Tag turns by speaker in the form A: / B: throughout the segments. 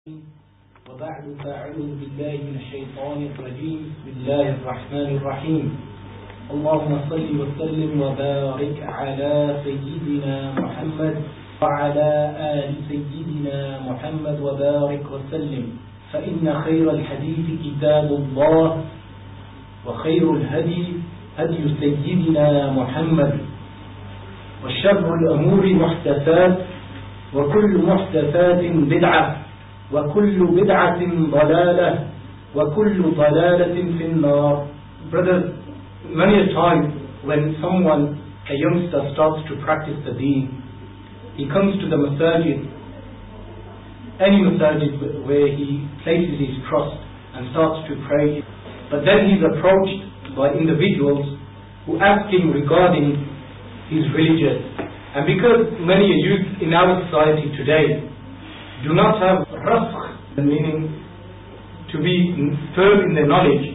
A: وبعد فأعوذ بالله من الشيطان الرجيم بسم الله الرحمن الرحيم اللهم صل وسلم وبارك على سيدنا محمد وعلى آل سيدنا محمد وبارك وسلم فإن خير الحديث كتاب الله وخير الهدي هدي سيدنا محمد وشر الأمور محدثات وكل محدثات بدعة وَكُلُّ بِدْعَةٍ ضَلَالَةٍ وَكُلُّ ضَلَالَةٍ فِي النَّارِ. Brothers, many a time when a youngster starts to practice the deen, he comes to the masajid, any masajid where he places his trust and starts to pray, but then he's approached by individuals who ask him regarding his religion. And because many youth in our society today do not have rasakh, meaning to be firm in their knowledge,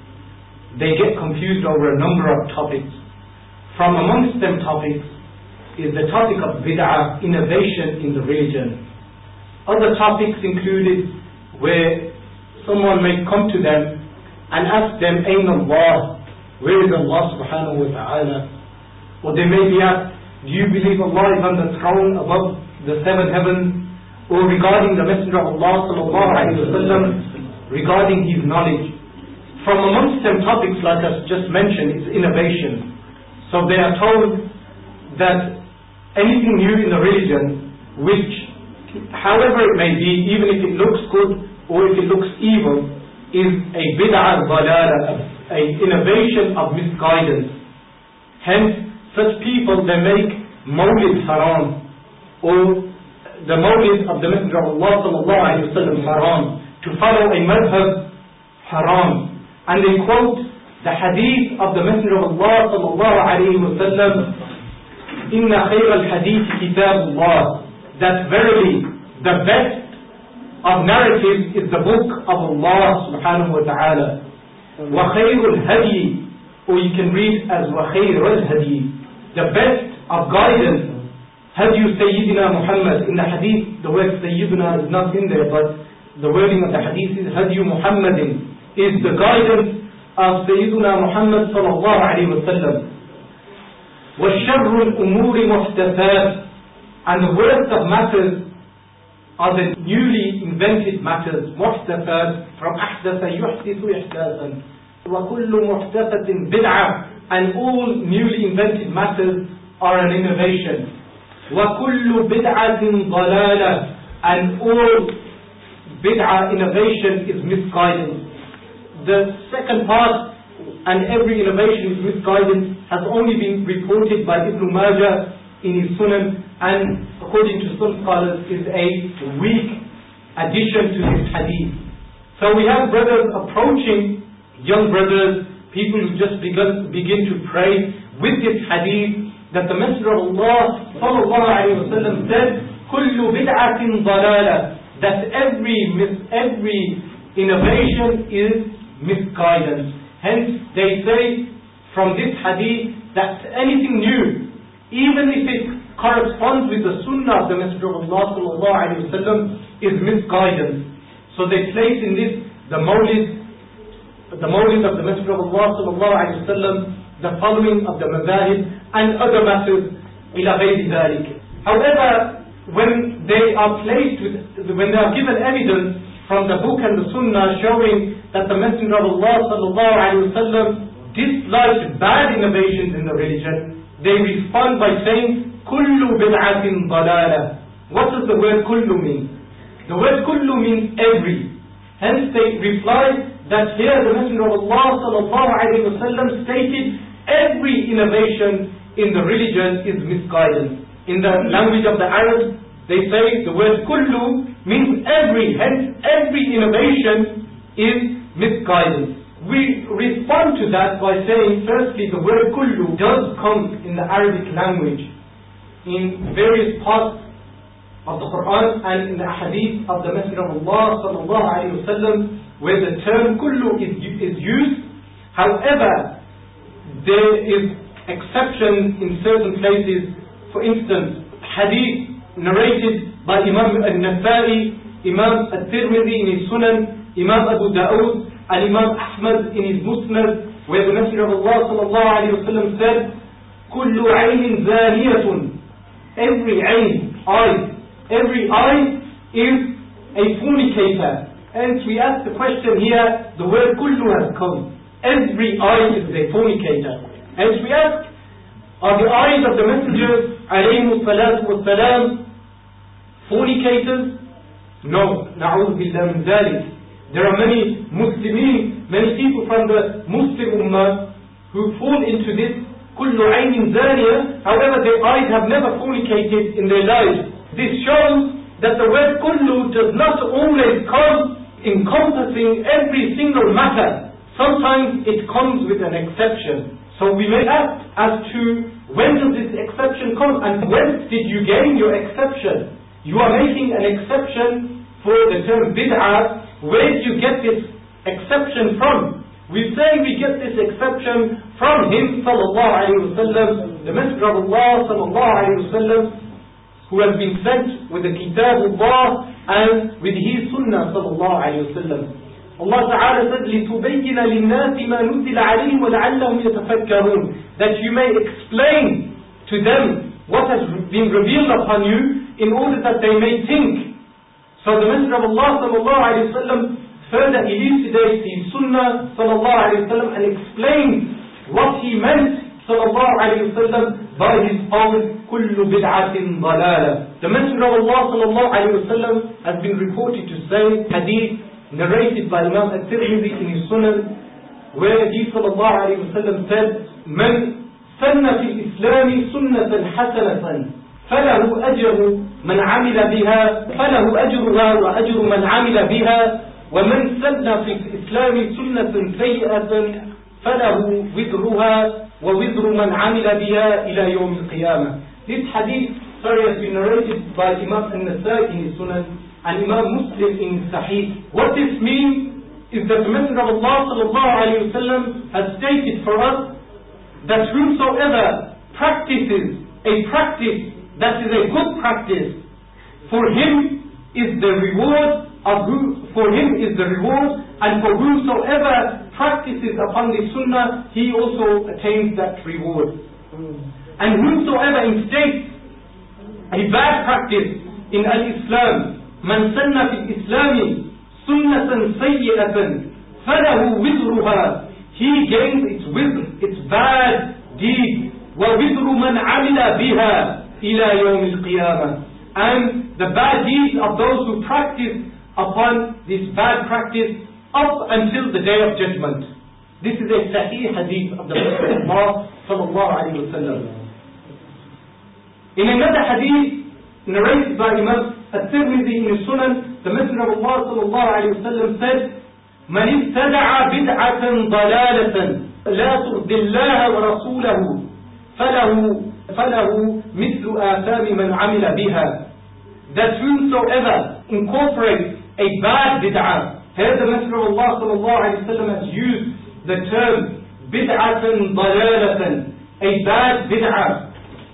A: they get confused over a number of topics. From amongst them topics is the topic of bid'ah, innovation in the religion. Other topics included where someone may come to them and ask them, Ayn Allah, where is Allah subhanahu wa ta'ala? Or they may be asked, do you believe Allah is on the throne above the seven heavens? Or regarding the Messenger of Allah sallallahu alaihi wasallam, regarding his knowledge. From amongst them topics, like I just mentioned, is innovation. So they are told that anything new in the religion, which, however it may be, even if it looks good or if it looks evil, is a bid'ah dalala, a innovation of misguidance. Hence, such people, they make mawlid haram, or the mawlid of the Messenger of Allah sallallahu alayhi wa sallam haram, to follow a madhab haram. And they quote the hadith of the Messenger of Allah sallallahu alayhi wa sallam, Inna khayra al-hadith kitabullah, that verily the best of narratives is the book of Allah subhanahu wa ta'ala. Wa khayrul hadi, or you can read as wa khayrul hadi, the best of guidance, Hadi Sayyidina Muhammad. In the hadith, the word Sayyidina is not in there, but the wording of the hadith is Hadi Muhammadin, is the guidance of Sayyidina Muhammad sallallahu alayhi wa sallam. وَالشَّرُّ الْأُمُورِ مُحْدَثَاتٍ, and the worst of matters are the newly invented matters. مُحْدَثَاتٍ, from أحدث يحدث إحداثا. وَكُلُّ مُحْدَثَةٍ بِدْعَةٍ, and all newly invented matters are an innovation. وَكُلُّ بِدْعَةٍ ضَلَالَةٍ, and all bid'ah, innovation, is misguidance. The second part, and every innovation is misguidance, has only been reported by Ibn Majah in his Sunan, and according to some scholars is a weak addition to this hadith. So we have brothers approaching, young brothers, people who just begin to pray with this hadith, that the Messenger of Allah sallallahu alayhi wa sallam said, kullu bid'atin dalala, that every innovation is misguidance. Hence they say from this hadith that anything new, even if it corresponds with the sunnah of the Messenger of Allah sallallahu alayhi wa sallam, is misguidance. So they place in this the mawlid of the Messenger of Allah sallallahu alayhi wa sallam, the following of the mazahib and other matters, ila ghayri dhalik. However, when they are given evidence from the book and the sunnah showing that the Messenger of Allah sallallahu alaihi wasallam disliked bad innovations in the religion, they respond by saying, kullu bid'atin dalala. What does the word kullu mean? The word kullu means every. Hence they reply that here the Messenger of Allah sallallahu alaihi wasallam stated every innovation in the religion is misguidance. In the language of the Arabs, they say the word kullu means every, hence every innovation is misguidance. We respond to that by saying, firstly, the word kullu does come in the Arabic language in various parts of the Quran and in the hadith of the Messenger of Allah sallallahu alaihi wasallam, where the term kullu is used. However, there is exceptions in certain places. For instance, hadith narrated by Imam al-Nasa'i Imam At-Tirmidhi in his Sunan, Imam Abu Dawood, and Imam Ahmad in his Musnad, where the Messenger of Allah sallallahu alayhi wa sallam said, كُلُّ عَيْنٍ زَانِيَةٌ, every eye is a fornicator. And we ask the question here, the word kullu has come. Every eye is a fornicator. And we ask, are the eyes of the messengers alayhimu salatu wa salam fornicators? No, na'udhu billah min dhalik. There are many Muslimin, many people from the Muslim Ummah who fall into this kullu aynin zaniya. However, their eyes have never fornicated in their lives. This shows that the word kullu does not always come encompassing every single matter. Sometimes it comes with an exception. So we may ask as to when does this exception come and when did you gain your exception? You are making an exception for the term bid'ah. Where do you get this exception from? We say we get this exception from him sallallahu alayhi wa sallam, the Messenger of Allah sallallahu alayhi wa sallam, who has been sent with the Kitab Allah and with his Sunnah sallallahu alayhi wa sallam. Allah Ta'ala said, لِتُبَيِّنَ لِلنَّاسِ مَا نُزِّلَ عَلَيْهِمْ وَلَعَلَّهُمْ يَتَفَكَّرُونَ, that you may explain to them what has been revealed upon you in order that they may think. So the Messenger of Allah sallallahu alayhi wa sallam further elucidates his Sunnah sallallahu alayhi wa sallam and explains what he meant sallallahu alayhi wa sallam by his own kullu bid'atin dalalah. The Messenger of Allah sallallahu alayhi wa sallam has been reported to say, hadith narrated by Imam At-Tirmidhi in his Sunan, where he sallallahu alayhi wa sallam said, من سن في الإسلام سنة حسنة فله أجر من عمل بها فله أجرها وأجر من عمل بها ومن سن في الإسلام سنة سيئة فله وزرها ووزر من عمل بها إلى يوم القيامة. This hadith has been narrated by Imam An-Nasai in his Sunan and Imam Muslim in Sahih. What this means is that the Messenger of Allah sallallahu alayhi wa sallam has stated for us that whosoever practices a practice that is a good practice, for him is the reward and for whosoever practices upon the Sunnah, he also attains that reward. And whosoever instates a bad practice in al-Islam, من سن في الإسلام سنة سيئة فله وزرها, he gains its bad deed, ووزر من عمل بها إلى يوم القيامة, and the bad deeds of those who practice upon this bad practice up until the day of judgment. This is a Sahih hadith of the Prophet sallallahu alayhi wa sallam. In another hadith narrated by Imam At-Tirmidhi in his Sunan, the Messenger of Allah sallallahu alayhi wa sallam said, من ابتدع بدعة ضلالة لا ترضي الله ورسوله فله مثل آثام من عمل بها. That whosoever incorporates a bad bid'ah, here the Messenger of Allah sallallahu alayhi wa sallam has used the term بدعة ضلالة, a bad bid'ah,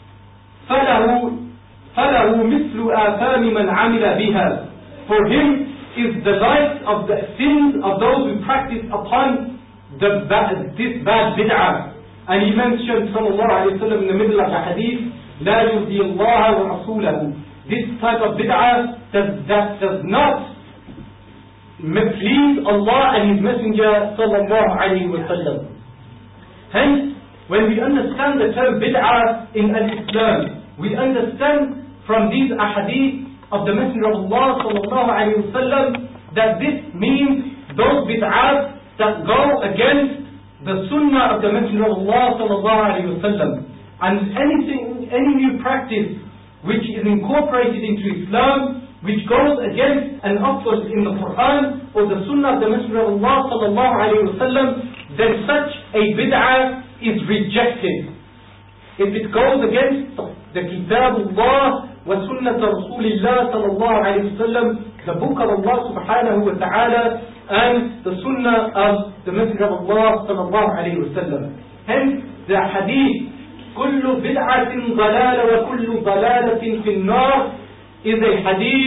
A: فله مثل آثام من عمل بها, for him is the like of the sins of those who practice upon this bad bid'ah. And he mentioned sallallahu alayhi wa sallam in the middle of the hadith, لا يرضي الله ورسوله. This type of bid'ah does not please Allah and His Messenger sallallahu alayhi wa sallam. Hence, when we understand the term bid'ah in al-Islam, we understand from these ahadith of the Messenger of Allah sallallahu alayhi wa sallam that this means those bid'ahs that go against the sunnah of the Messenger of Allah sallallahu alayhi wa sallam. And any new practice which is incorporated into Islam, which goes against an opposite in the Quran or the sunnah of the Messenger of Allah sallallahu alayhi wa sallam, then such a bid'ah is rejected. If it goes against the Kitab Allah wa Sunnat Rasulillah sallallahu alayhi wa sallam, the book of Allah subhanahu wa ta'ala, and the Sunnah of the Messenger of Allah sallallahu alayhi wa sallam. Hence the hadith, كل بدعة ضلالة وكل ضلالة في النار, is a hadith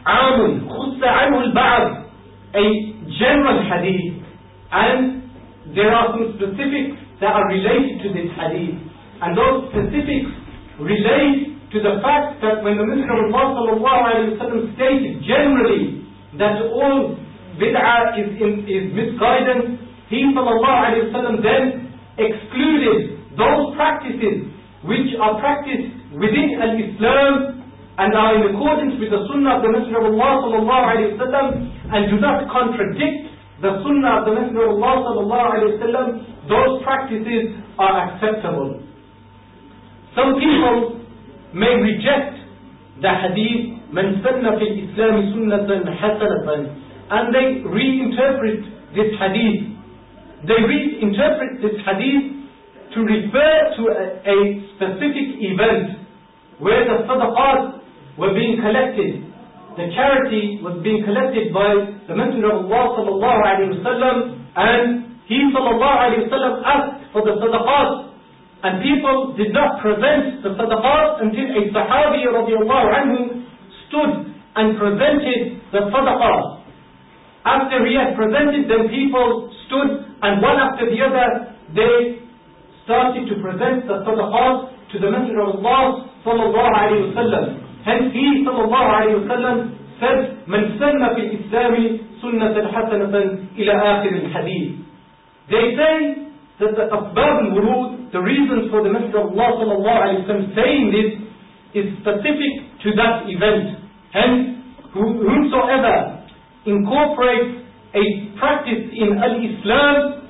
A: عام خص عنه البعض, a general hadith, and there are some specifics that are related to this hadith, and those specifics relate to the fact that when the Messenger of Allah sallallahu alayhi wa sallam stated generally that all bid'ah is misguidance, he sallallahu alayhi wa sallam then excluded those practices which are practiced within al-Islam and are in accordance with the sunnah of the Messenger of Allah sallallahu alayhi wa sallam and do not contradict the sunnah of the Messenger of Allah sallallahu alayhi wa sallam. Those practices are acceptable. Some people may reject the hadith man sanna fil Islam sunnatan hasanatan, and they reinterpret this hadith. They reinterpret this hadith to refer to a specific event where the sadaqat were being collected, the charity was being collected by the Messenger of Allah sallallahu alayhi wa sallam, and he sallallahu alayhi wa sallam asked for the sadaqat, and people did not present the sadaqat until a Sahabi radiallahu anhu stood and presented the sadaqat. After he had presented them, people stood, and one after the other they started to present the sadaqat to the Messenger of Allah sallallahu alayhi wa sallam. Hence he sallallahu alayhi wa sallam said, "Man sanna fil Islami sunnatan hasanatan ila akhir al-hadith." They say that the asbab al-wurud, the reasons for the Messenger of Allah sallallahu alayhi wa sallam saying this, is specific to that event. Hence, whomsoever incorporates a practice in al-Islam,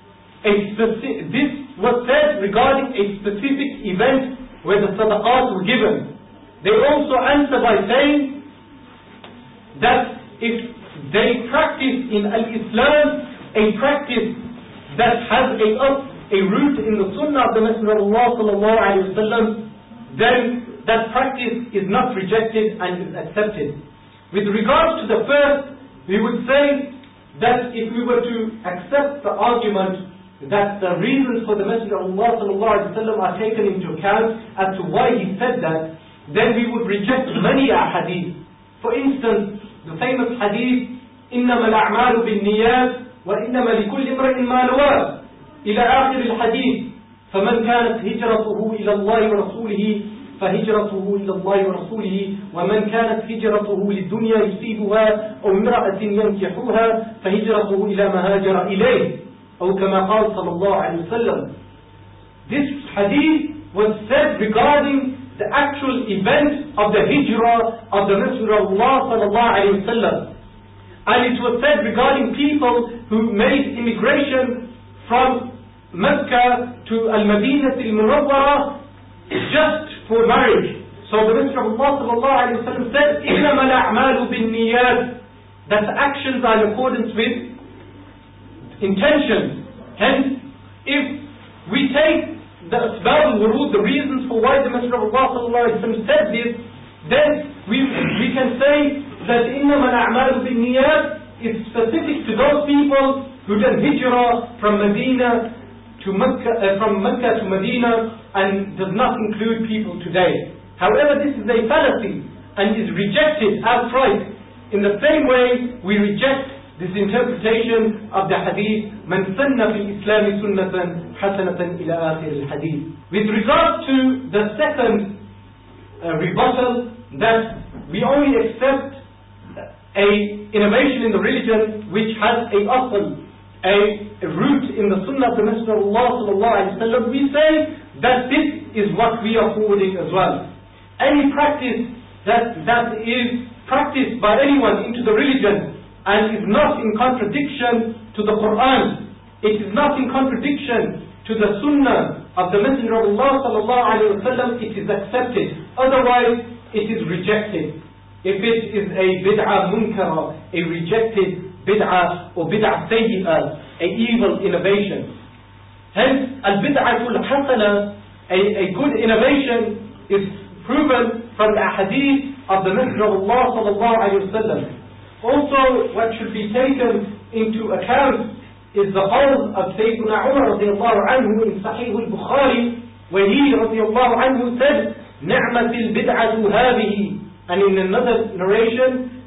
A: this was said regarding a specific event where the sadaqat were given. They also answer by saying that if they practice in al-Islam a practice that has a root in the sunnah of the Messenger of Allah sallallahu alayhi wa sallam, then that practice is not rejected and is accepted. With regards to the first, we would say that if we were to accept the argument that the reasons for the Messenger of Allah sallallahu alayhi wa sallam are taken into account as to why he said that, then we would reject many ahadith. For instance, the famous hadith, إِنَّمَا الْأَعْمَالُ بِالنِّيَّاتِ وَإِنَّمَا لِكُلِّ امْرِئٍ مَا نَوَىٰ إلى آخر الحديث. فَمَنْ كَانَتْ هِجْرَتُهُ إِلَى اللَّهِ وَرَسُولِهِ فهجرته إلى الله ورسوله ومن كانت هجرته للدنيا يصيبها أو امرأة ينكحها فهجرته إلى ما هاجر إليه أو كما قال صلى الله عليه وسلم. This hadith was said regarding the actual event of the hijrah of the Messenger of Allah sallallahu alayhi wa sallam, and it was said regarding people who made immigration from Mecca to Al-Madinah al-Munawwarah just for marriage. So the Messenger of Allah sallallahu alayhi wa sallam said, إِنَّمَا الْأَعْمَالُ بِالنِّيَّاتِ, that the actions are in accordance with intentions. Hence, if we take the asbab al-wurud, the reasons for why the Messenger of Allah sallallahu alayhi wa sallam said this, then we can say that إِنَّمَا الْأَعْمَالُ بِالنِّيَّاتِ is specific to those people who did hijrah from Medina to Mecca, from Mecca to Medina, and does not include people today. However, this is a fallacy and is rejected outright. In the same way, we reject this interpretation of the hadith, "Man sanna fil Islami sunnatan hasanatan ila akhir al-hadith." With regard to the second rebuttal, that we only accept a innovation in the religion which has a asl, a root in the sunnah of the Messenger of Allah sallallahu alayhi wa sallam, we say that this is what we are forwarding as well. Any practice that is practiced by anyone into the religion and is not in contradiction to the Quran, it is not in contradiction to the sunnah of the Messenger of Allah sallallahu alayhi wa sallam, it is accepted. Otherwise, it is rejected. If it is a bid'ah munkara, a rejected bid'ah or bid'ah sayyi'ah, a evil innovation. Hence, al-bid'atul hasana, a good innovation, is proven from the hadith of the Messenger of Allah sallallahu alayhi wa sallam. Also, what should be taken into account is the qawl of Sayyidina Umar radiallahu anhu in Sahih al-Bukhari, where he radiallahu anhu said, "Ni'matil bid'atu hadhihi," and in another narration,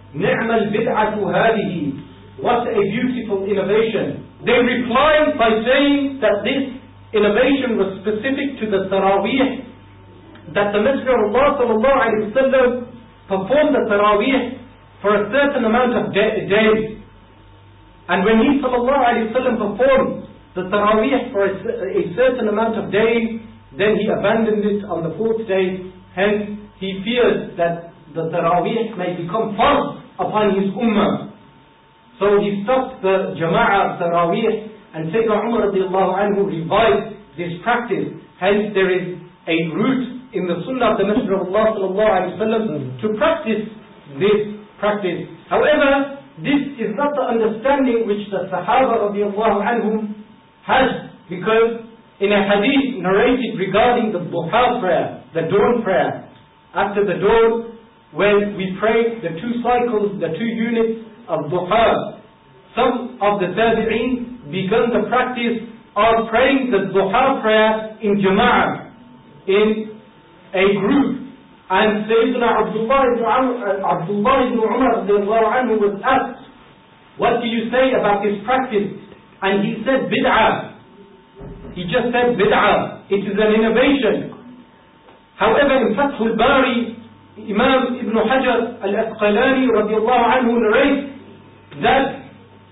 A: نعم البدعة هذه. What a beautiful innovation. They replied by saying that this innovation was specific to the Taraweeh, that the Messenger of Allah sallallahu alaihi wasallam performed the Taraweeh for a certain amount of days. And when he sallallahu alaihi wasallam performed the Taraweeh for a certain amount of days, then he abandoned it on the fourth day. Hence, he feared that the Taraweeh may become fard upon his ummah. So he stopped the Jama'ah of Taraweeh, and Sayyidina Umar radiallahu anhu revived this practice. Hence, there is a root in the Sunnah of the Messenger of Allah sallallahu alaihi wasallam to practice this practice. However, this is not the understanding which the Sahaba radiallahu anhum had, because in a hadith narrated regarding the duha prayer, the dawn prayer, after the dawn, when we pray the 2 cycles, the 2 units of duha, some of the tabi'een began the practice of praying the duha prayer in jama'ah, in a group. And Sayyidina Abdullah ibn Umar was asked, what do you say about this practice? And he said bid'ah. He just said bid'ah. It is an innovation. However, in Fath al-Bari, Imam Ibn Hajar al-Asqalani radiallahu anhu narrates that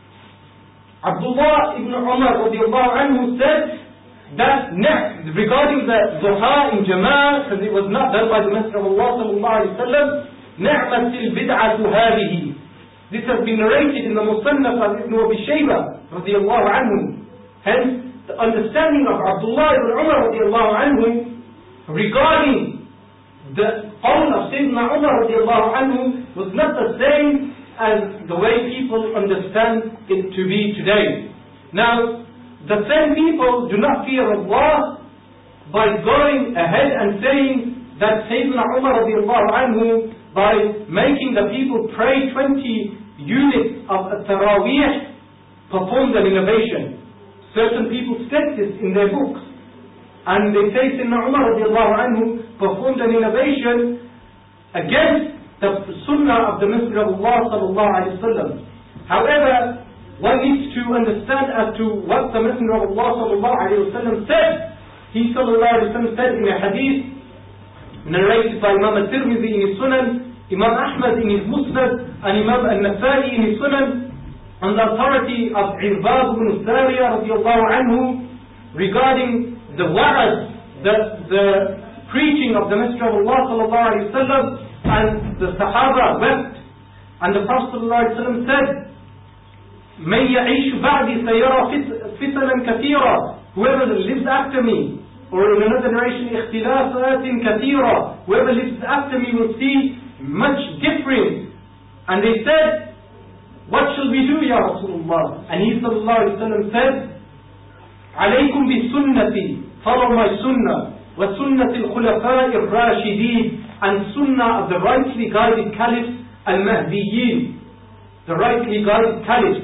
A: Abdullah ibn Umar radiallahu anhu said that regarding the duha in jama'ah, because it was not done by the Messenger of Allah sallallahu alayhi wa sallam, ni'matil bid'atu hadihi. This has been narrated in the Musannaf of Ibn Abi Shaybah radiallahu anhu. Hence, the understanding of Abdullah ibn Umar radiallahu anhu regarding the qawl of Sayyidina Umar radiallahu anhu was not the same as the way people understand it to be today. Now, the same people do not fear Allah by going ahead and saying that Sayyidina Umar radiallahu anhu, by making the people pray 20 units of Taraweeh, performed an innovation. Certain people state this in their books, and they say Sayyidina Umar radiallahu anhu performed an innovation against the Sunnah of the Messenger of Allah sallallahu alaihi wasallam. However, one needs to understand as to what the Messenger of Allah sallallahu alaihi wasallam said. He sallallahu alaihi wasallam said in a hadith narrated by Imam al-Tirmidhi in his Sunan, Imam Ahmad in his Musnad, and Imam al-Nasa'i in his Sunan, on the authority of Irbad ibn Sariya radiallahu anhu, regarding the wa'ad, the preaching of the Messenger of Allah sallallahu alaihi wasallam, and the Sahaba wept, and the Prophet sallallahu alaihi wasallam said, "Man ya'ish ba'di sayara fitanan kathira." Whoever lives after me, or in another narration, ikhtilafatin kathira, whoever lives after me will see much difference. And they said, what shall we do, Ya Rasulullah? And he sallallahu alaihi wasallam said, "Alaykum bi sunnati, follow my sunnah, wa sunnati al-khulafa'i al-rashidin, and sunnah of the rightly guided caliphs al-mahdiyyin, the rightly guided caliphs.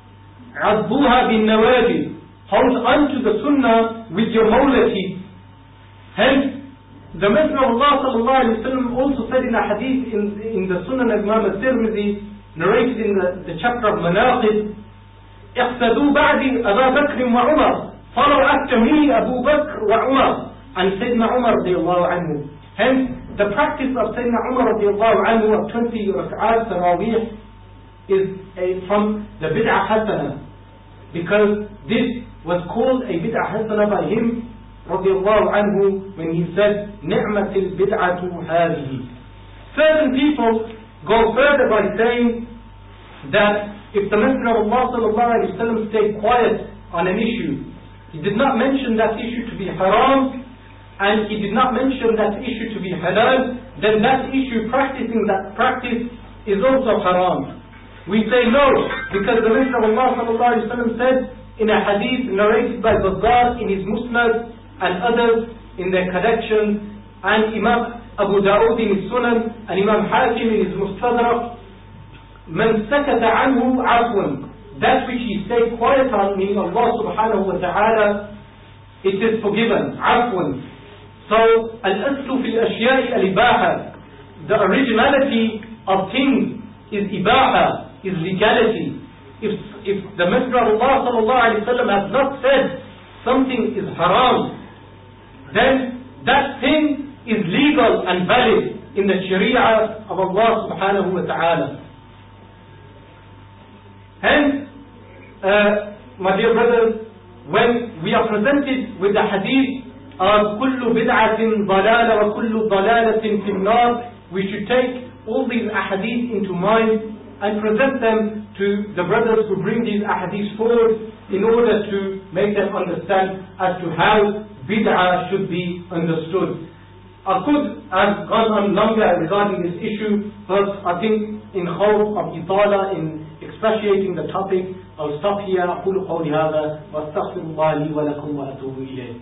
A: Adbuha bin nawajid, hold on to the sunnah with your mawlati." Hence, the Messenger of Allah sallallahu alaihi wasallam also said in a hadith in the Sunan of Imam al-Tirmidhi, narrated in the chapter of Manaqib, "Iqtadu ba'di Abu Bakr wa Umar, follow after me Abu Bakr wa Umar," and Sayyidina Umar radiallahu anhu. Hence, the practice of Sayyidina Umar radiallahu anhu of 20 rak'at Taraweeh is from the bid'ah hasana, because this was called a bid'ah hasana by him radiallahu anhu when he said, "Ni'matil bid'atu hadihi." Certain people go further by saying that if the Messenger of Allah sallallahu alaihi wasallam stayed quiet on an issue, he did not mention that issue to be haram, and he did not mention that issue to be halal, then that issue, practicing that practice, is also haram. We say no, because the Messenger of Allah sallallahu alaihi wasallam said in a hadith narrated by Bazzar in his Musnad and others in their collections, and Imam Abu Dawud in his Sunan, and Imam Hakim in his Mustadrak, "Man sakata anhu afwan," that which he stayed quiet on, meaning Allah subhanahu wa ta'ala, it is forgiven, afwan. So, al-aslu fil ashya'i al-ibaha, the originality of things is ibaha, is legality. If the Messenger of Allah sallallahu alaihi wasallam has not said something is haram, then that thing is legal and valid in the Sharia of Allah subhanahu wa ta'ala. Hence, my dear brothers, when we are presented with the hadith of كُلُّ بِدْعَةٍ ضَلَالَةٍ وَكُلُّ ضَلَالَةٍ فِي النَّارِ, we should take all these ahadith into mind and present them to the brothers who bring these ahadith forward in order to make them understand as to how bid'ah should be understood. I could have gone on longer regarding this issue, but I think in khawf of itala, in expatiating the topic, I'll stop here. أقول قولي هذا وأستغفر الله لي ولكم وأتوب إليه.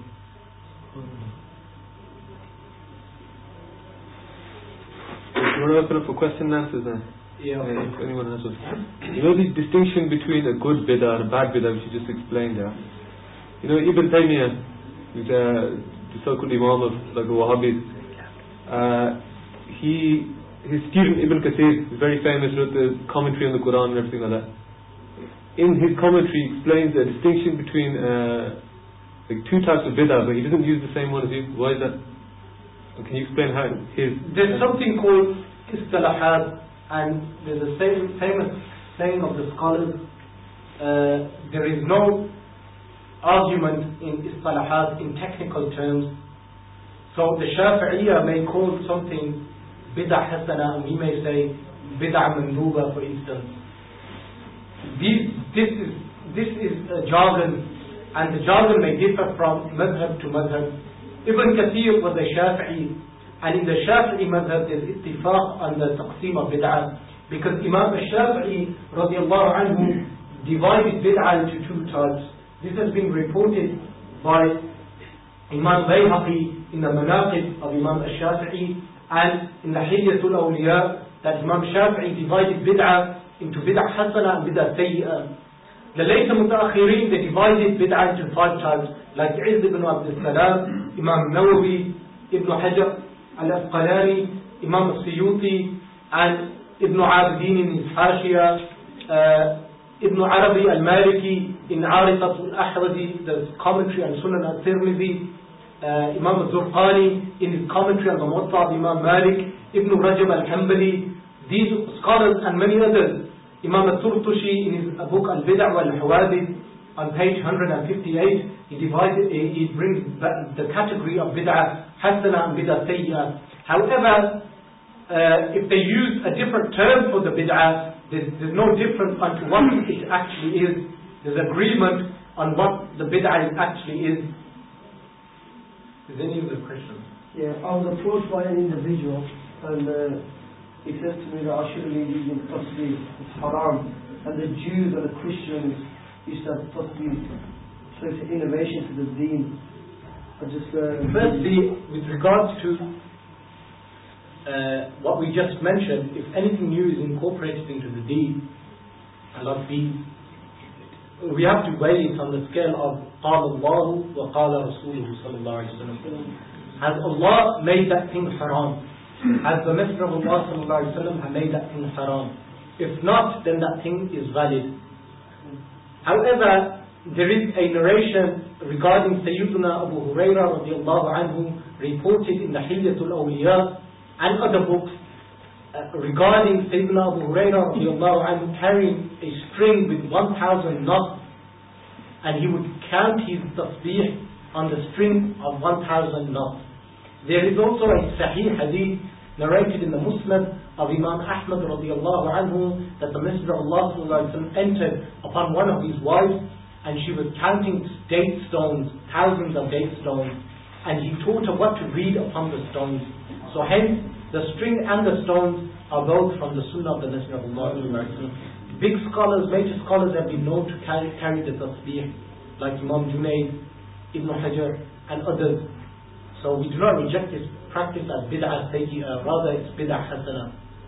B: You want to open up for question and answers then?
A: Yeah.
B: If anyone has one. You know the distinction between a good bid'ah and a bad bid'ah, which you just explained there. You know Ibn Taymiyyah, who's the so-called Imam of like the Wahhabis, his student Ibn Kathir is very famous, wrote the commentary on the Quran and everything like that. In his commentary he explains the distinction between like two types of bid'ah, but he doesn't use the same one as you. Why is that? Can you explain how his...
A: There's something called istilahat, and there's a famous saying of the scholars, there is no argument in istilahat in technical terms. So the Shafi'iyya may call something bid'ah hasana, and we may say bid'ah manduba, for instance. This is a jargon, and the jargon may differ from madhab to madhab. Ibn Kathir was a Shafi'i, and in the Shafi'i madhab there's ittifaq on the taqsim of bid'ah, because Imam al-Shafi'i radiallahu anhu divided bid'ah into two types. This has been reported by Imam Bayhaqi in the Manaqib of Imam al-Shafi'i, and in the Hilyatul Awliya, that Imam Shafi'i divided bid'ah into bid'ah hasana and bid'ah sayyi'ah. The later mutaakhirin, they divided bid'ah into five types, like Izz ibn Abdul Salam, Imam Nawawi, Ibn Hajar al-Asqalani, Imam al-Suyuti, and Ibn Abidin in his Hashiyah, Ibn Arabi al-Maliki in Ariqat al-Ahwazi, the commentary on Sunan al-Tirmidhi, Imam al-Zurqani in his commentary on the Muwatta of Imam Malik, Ibn Rajab al-Hanbali, these scholars and many others. Imam al-Turtushi in his book Al-Bid'ah wal-Hawadith on page 158, he brings the category of bid'ah hasana and bid'ah sayyi'ah. However, if they use a different term for the bid'ah, there's no difference unto what it actually is. There's agreement on what the bid'ah actually is. Is any other question?
C: Yeah, I was approached by an individual, and he says to me that I shouldn't be using tasbih, it's haram, and the Jews and the Christians used to have tasbih, so it's an innovation to the deen.
A: Firstly, with regards to what we just mentioned, if anything new is incorporated into the deen, we have to weigh it on the scale of قال الله وقال رسوله صلى الله عليه وسلم. Has Allah made that thing haram? Has the Messenger of Allah صلى الله عليه وسلم have made that thing haram? If not, then that thing is valid. However, there is a narration regarding Sayyiduna Abu Hurairah radiallahu anhu, reported in the Hilyatul Awliya and other books, regarding Sayyiduna Abu Hurairah radiallahu anhu carrying a string with 1,000 knots, and he would count his tasbih on the string of 1,000 knots. There is also a Sahih hadith narrated in the Musnad of Imam Ahmad radiallahu anhu, that the Messenger of Allah sallallahu alaihi wasallam entered upon one of his wives, and she was counting date stones, thousands of date stones, and he taught her what to read upon the stones. So hence, the string and the stones are both from the Sunnah of the Messenger of Allah sallallahu alaihi wasallam. Big scholars, major scholars have been known to carry the tasbih, like Imam Junayd, Ibn Hajar, and others. So we do not reject this practice as bid'ah sayyi'ah, rather it's bid'ah hasana.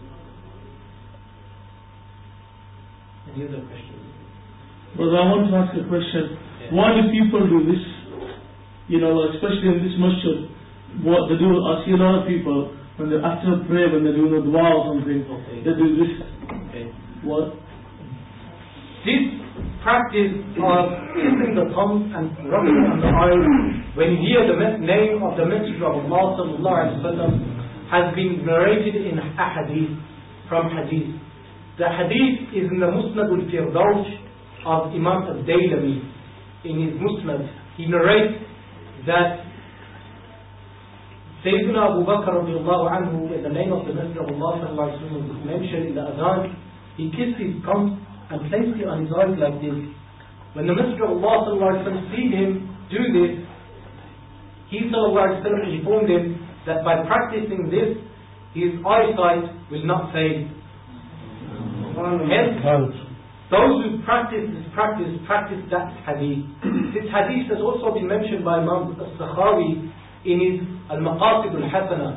A: Any other questions?
D: Brother, I want to ask a question. Yeah. Why do people do this? Especially in this masjid, what they do, I see a lot of people, when they after prayer, when they do the dua or something, they do this.
A: Okay.
D: What?
A: This practice of kissing the tongue and rubbing on the eyes when you hear the name of the Messenger of Allah sallallahu alaihi wasallam has been narrated in hadith, from hadith. The hadith is in the Musnad al-Firdaus of Imam al-Daylami. In his Musnad, he narrates that Sayyidina Abu Bakr radiallahu anhu, when the name of the Messenger of Allah sallallahu alaihi wasallam was mentioned in the Adhan, he kissed his tongue and placed it on his eyes like this. When the Messenger of Allah sallallahu alaihi wasallam seen him do this, he sallallahu alaihi wasallam informed him that by practicing this, his eyesight will not fade. Hence, those who practice this practice that hadith. This hadith has also been mentioned by Imam al-Sakhawi in his Al-Maqasid al-Hasana.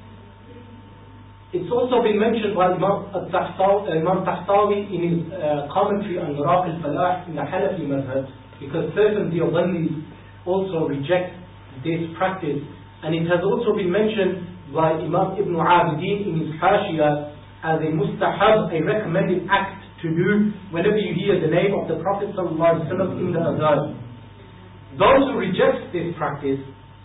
A: It's also been mentioned by Imam Tahtawi in his commentary on Miraq al-Falah in the Hanafi Madhab, because certain Deobandis also reject this practice. And it has also been mentioned by Imam Ibn Abidin in his Hashiyah as a mustahab, a recommended act to do whenever you hear the name of the Prophet ﷺ in the Adhan. Those who reject this practice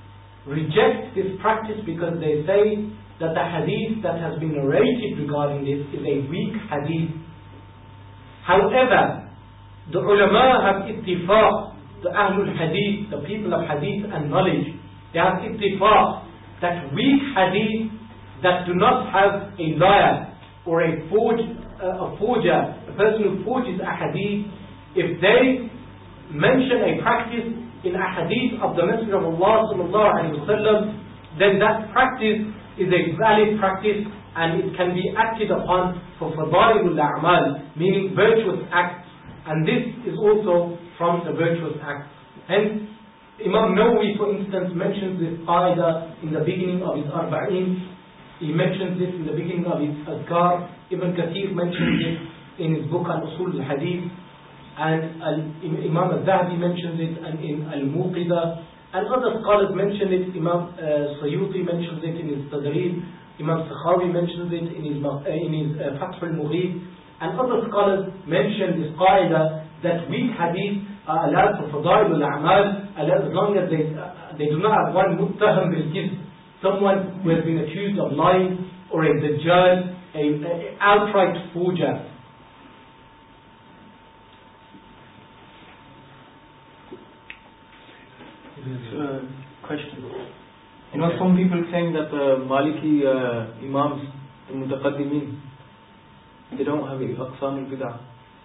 A: because they say that the hadith that has been narrated regarding this is a weak hadith. However, the ulama have ittifaq, the Ahlul Hadith, the people of hadith and knowledge, they have ittifaq that weak hadith that do not have a liar or a forger, a person who forges a hadith, if they mention a practice in a hadith of the Messenger of Allah sallallahu alaihi wasallam, then that practice is a valid practice and it can be acted upon for fadailul a'mal, meaning virtuous acts, and this is also from the virtuous acts. Hence, Imam Nawawi, for instance, mentions this qaida in the beginning of his Arba'in. He mentions this in the beginning of his Azkar. Ibn Kathir mentions it in his book Al-Usul al-Hadith, and Imam al-Zahabi mentions it and in Al-Muqida, and other scholars mention it. Imam Sayuti mentions it in his Tadrib, Imam Sakhawi mentions it in his Fath al-Mughith, and other scholars mention this qaida that weak hadith are allowed for fadail al-a'mal as long as they do not have one muttaham bil-kizb, someone who has been accused of lying, or a dajjal, a outright forger.
E: Question. You know, some people saying that the Maliki Imams, the Mutaqaddimin, they don't have Aqsam al-Bid'ah.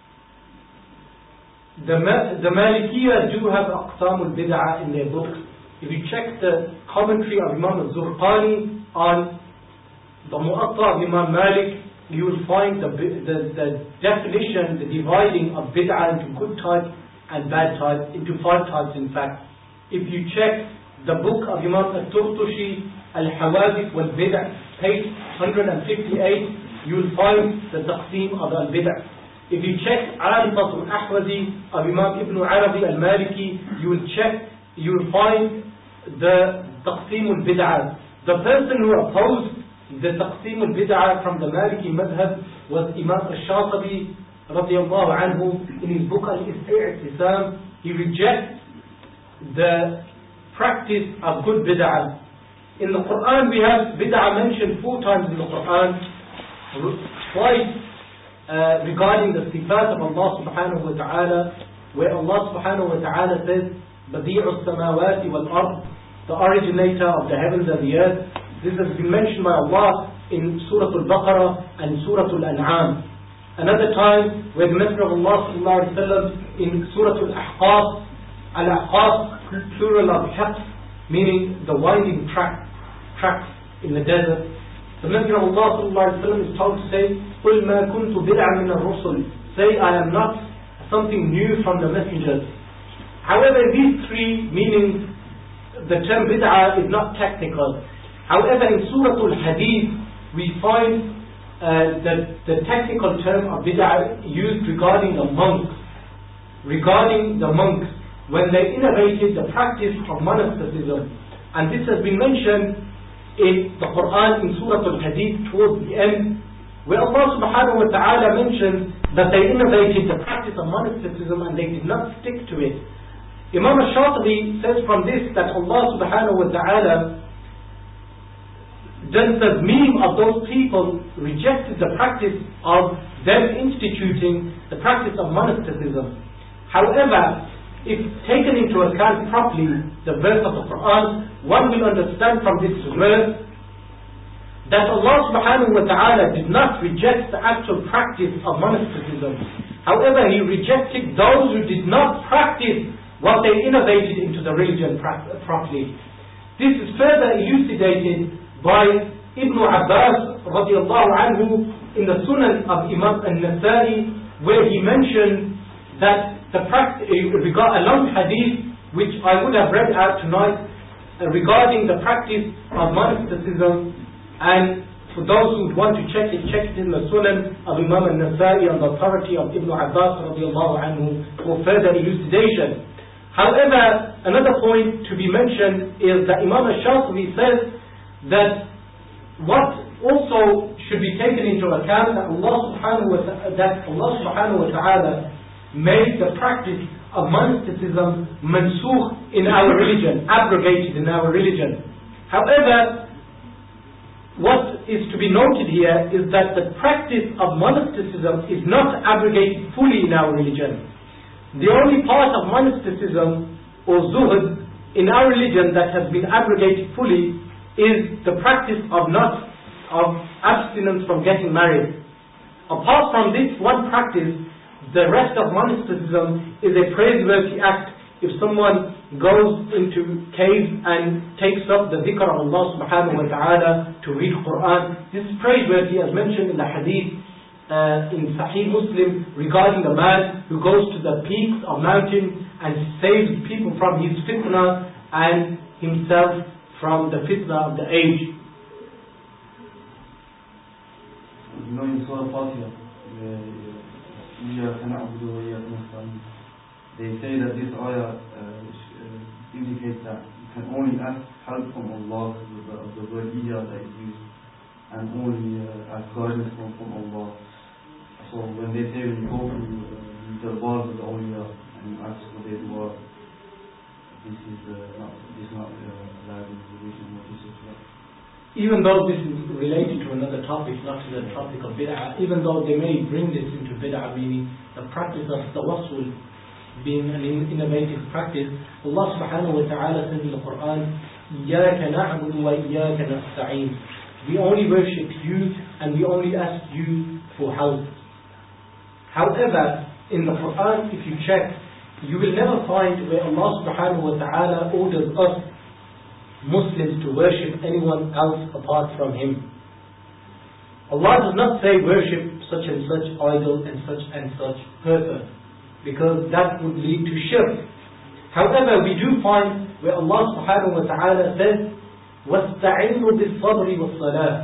A: The Malikiyah do have Aqsam al-Bid'ah in their books. If you check the commentary of Imam al-Zurqani on the Mu'atta of Imam Malik, you will find the definition, the dividing of bid'ah into good type and bad type, into 5 types in fact. If you check the book of Imam al-Turtushi, Al-Hawadith wal-Bid'ah, page 158, you will find the taqsim of al-Bid'ah. If you check Arifat al-Ahwazi of Imam Ibn Arabi al-Maliki, you will find the taqsim al-Bid'ah. The person who opposed the taqsim al-Bid'ah from the Maliki madhab was Imam al-Shatibi radiyallahu anhu. In his book Al-I'tisam, he rejects the practice of good bid'ah. In the Quran we have bid'ah mentioned 4 times in the Quran, twice regarding the sifat of Allah subhanahu wa ta'ala, where Allah subhanahu wa ta'ala says Badi'us samawati wal ard, the originator of the heavens and the earth. This has been mentioned by Allah in Surah Al-Baqarah and Surah Al-An'am. Another time where the Messenger of Allah sallallahu alaihi wasallam in Surah Al-Ahqaf, Al-Ahqaf plural of haqq, meaning the winding tracks in the desert. The Messenger of Allah sallallahu alaihi wasallam is told to say, قُلْ مَا كُنْتُ بِدْعًا مِنَ الرُّسُلِ, say I am not something new from the messengers. However, these 3 meanings, the term bid'ah is not technical. However, in Surah Al-Hadith we find the technical term of bid'ah used regarding the monks. When they innovated the practice of monasticism. And this has been mentioned in the Quran in Surah Al-Hadith towards the end, where Allah subhanahu wa ta'ala mentions that they innovated the practice of monasticism and they did not stick to it. Imam al-Shatibi says from this that Allah subhanahu wa ta'ala does the meme of those people rejected the practice of them instituting the practice of monasticism. However, if taken into account properly the verse of the Quran, one will understand from this verse that Allah subhanahu wa ta'ala did not reject the actual practice of monasticism. However, He rejected those who did not practice what they innovated into the religion properly. This is further elucidated by Ibn Abbas radiallahu anhu in the Sunan of Imam al-Nasa'i, where he mentioned that a long hadith which I would have read out tonight regarding the practice of monasticism, and for those who want to check it in the Sunan of Imam al-Nasa'i on the authority of Ibn Abbas radiallahu anhu for further elucidation. However, another point to be mentioned is that Imam al-Shatibi says that what also should be taken into account that Allah subhanahu wa ta'ala made the practice of monasticism mansukh in our religion, abrogated in our religion. However, what is to be noted here is that the practice of monasticism is not abrogated fully in our religion. The only part of monasticism or zuhud in our religion that has been abrogated fully is the practice of abstinence from getting married. Apart from this one practice, the rest of monasticism is a praiseworthy act. If someone goes into caves and takes up the dhikr of Allah subhanahu wa ta'ala to read Quran, this is praiseworthy, as mentioned in the hadith in Sahih Muslim regarding the man who goes to the peaks of mountains and saves people from his fitna and himself from the fitna of the age.
F: You know, in Surah Fatiha, they say that this ayah indicates that you can only ask help from Allah, the word iyya that is used, and only ask guidance from Allah. So when they say when you go to the bars of the awliya and you ask for their dua, this is not allowed in the religion. What is it?
A: Even though this is related to another topic, not to the topic of bid'ah, even though they may bring this into bid'ah, meaning the practice of tawassul being an innovative practice, Allah subhanahu wa ta'ala says in the Quran, إِيَّاكَ نَعْبُدُ وَإِيَّاكَ نَسْتَعِينُ. We only worship you and we only ask you for help. However, in the Quran, if you check, you will never find where Allah subhanahu wa ta'ala orders us Muslims to worship anyone else apart from Him. Allah does not say worship such and such idol and such person, because that would lead to shirk. However, we do find where Allah subhanahu wa ta'ala says, وَاسْتَعِنُوا بِالصَّبْرِ وَالصَّلَاةِ.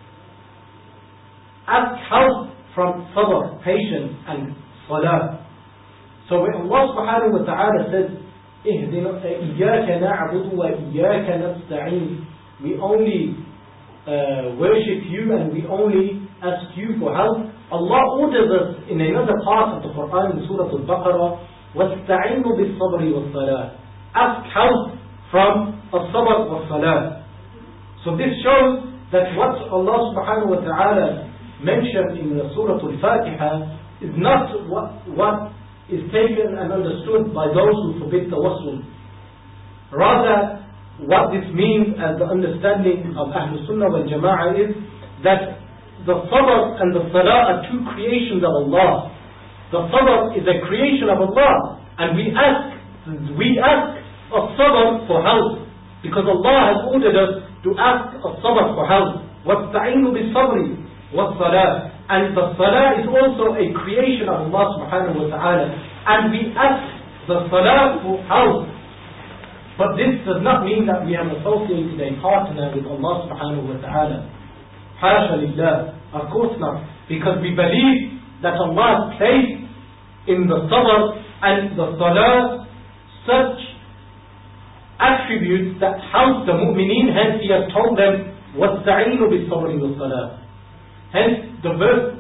A: Ask help from sabr, patience, and salah. So when Allah subhanahu wa ta'ala says, إِيَّاكَ نَعْبُدُ وَإِيَّاكَ نَسْتَعِينُ, we only worship you and we only ask you for help. Allah orders us in another part of the Quran, in Surah Al-Baqarah, وَاسْتَعِنُوا بِالصَّبْرِ وَالصَّلَاةِ. Ask help from as-sabr was-salah. So this shows that what Allah subhanahu wa ta'ala mentioned in the Surah Al-Fatiha is not what is taken and understood by those who forbid tawassul. Rather, what this means as the understanding of Ahlul Sunnah wal Jama'ah is that the sabr and the salah are two creations of Allah. The sabr is a creation of Allah, and we ask as-sabr for help, because Allah has ordered us to ask as-sabr for help. وَاسْتَعِينُوا بِالصَّبْرِ وَالصَّلَاةِ. And the salah is also a creation of Allah subhanahu wa ta'ala, and we ask the salah for help. But this does not mean that we have associated a partner with Allah subhanahu wa ta'ala. Hasha lillah. Of course not. Because we believe that Allah placed in the sabr and the salah such attributes that help the mu'mineen. Hence He has told them, وَاسْتَعِينُوا بِالصَّبْرِ وَالصَّلَاةِ. Hence the verse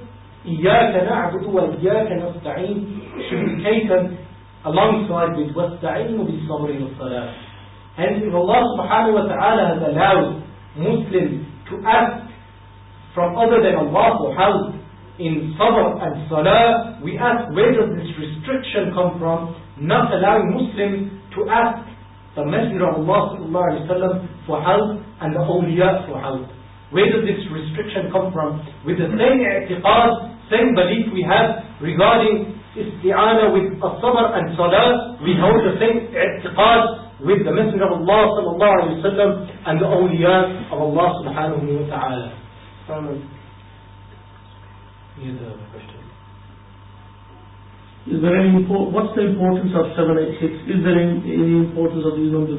A: إِيَّاكَ نَعْبُدُ وَإِيَّاكَ نَسْتَعِينُ should be taken alongside with وَاسْتَعِينُ بِالصَّبْرِ وَالصَّلَاةِ. Hence, if Allah subhanahu wa ta'ala has allowed Muslims to ask from other than Allah for help in sabr and salah, we ask, where does this restriction come from? Not allowing Muslims to ask the Messenger of Allah sallallahu alaihi wasallam for help and the awliya for help. Where does this restriction come from? With the same i'tiqad, same belief we have regarding isti'ana with as-sabr and salah, we hold the same i'tiqad with the Messenger of Allah sallallahu alaihi wasallam and the awliya of Allah subhanahu wa ta'ala.
D: Is there any what's the importance of 786? Is there any importance of these numbers?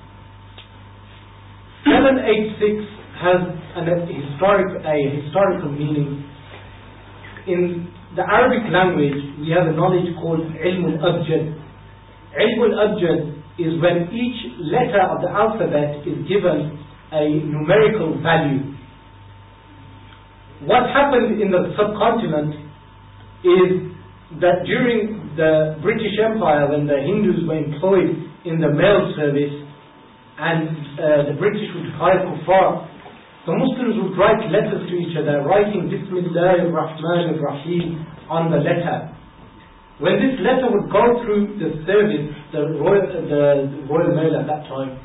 A: 786 has a historical meaning. In the Arabic language, we have a knowledge called ilm al-abjad. Ilm al-abjad is when each letter of the alphabet is given a numerical value. What happened in the subcontinent is that during the British Empire, when the Hindus were employed in the mail service and the British would hire kuffar, the Muslims would write letters to each other, writing Bismillah ar-Rahman ar-Rahim on the letter. When this letter would go through the service, the Royal Mail at that time,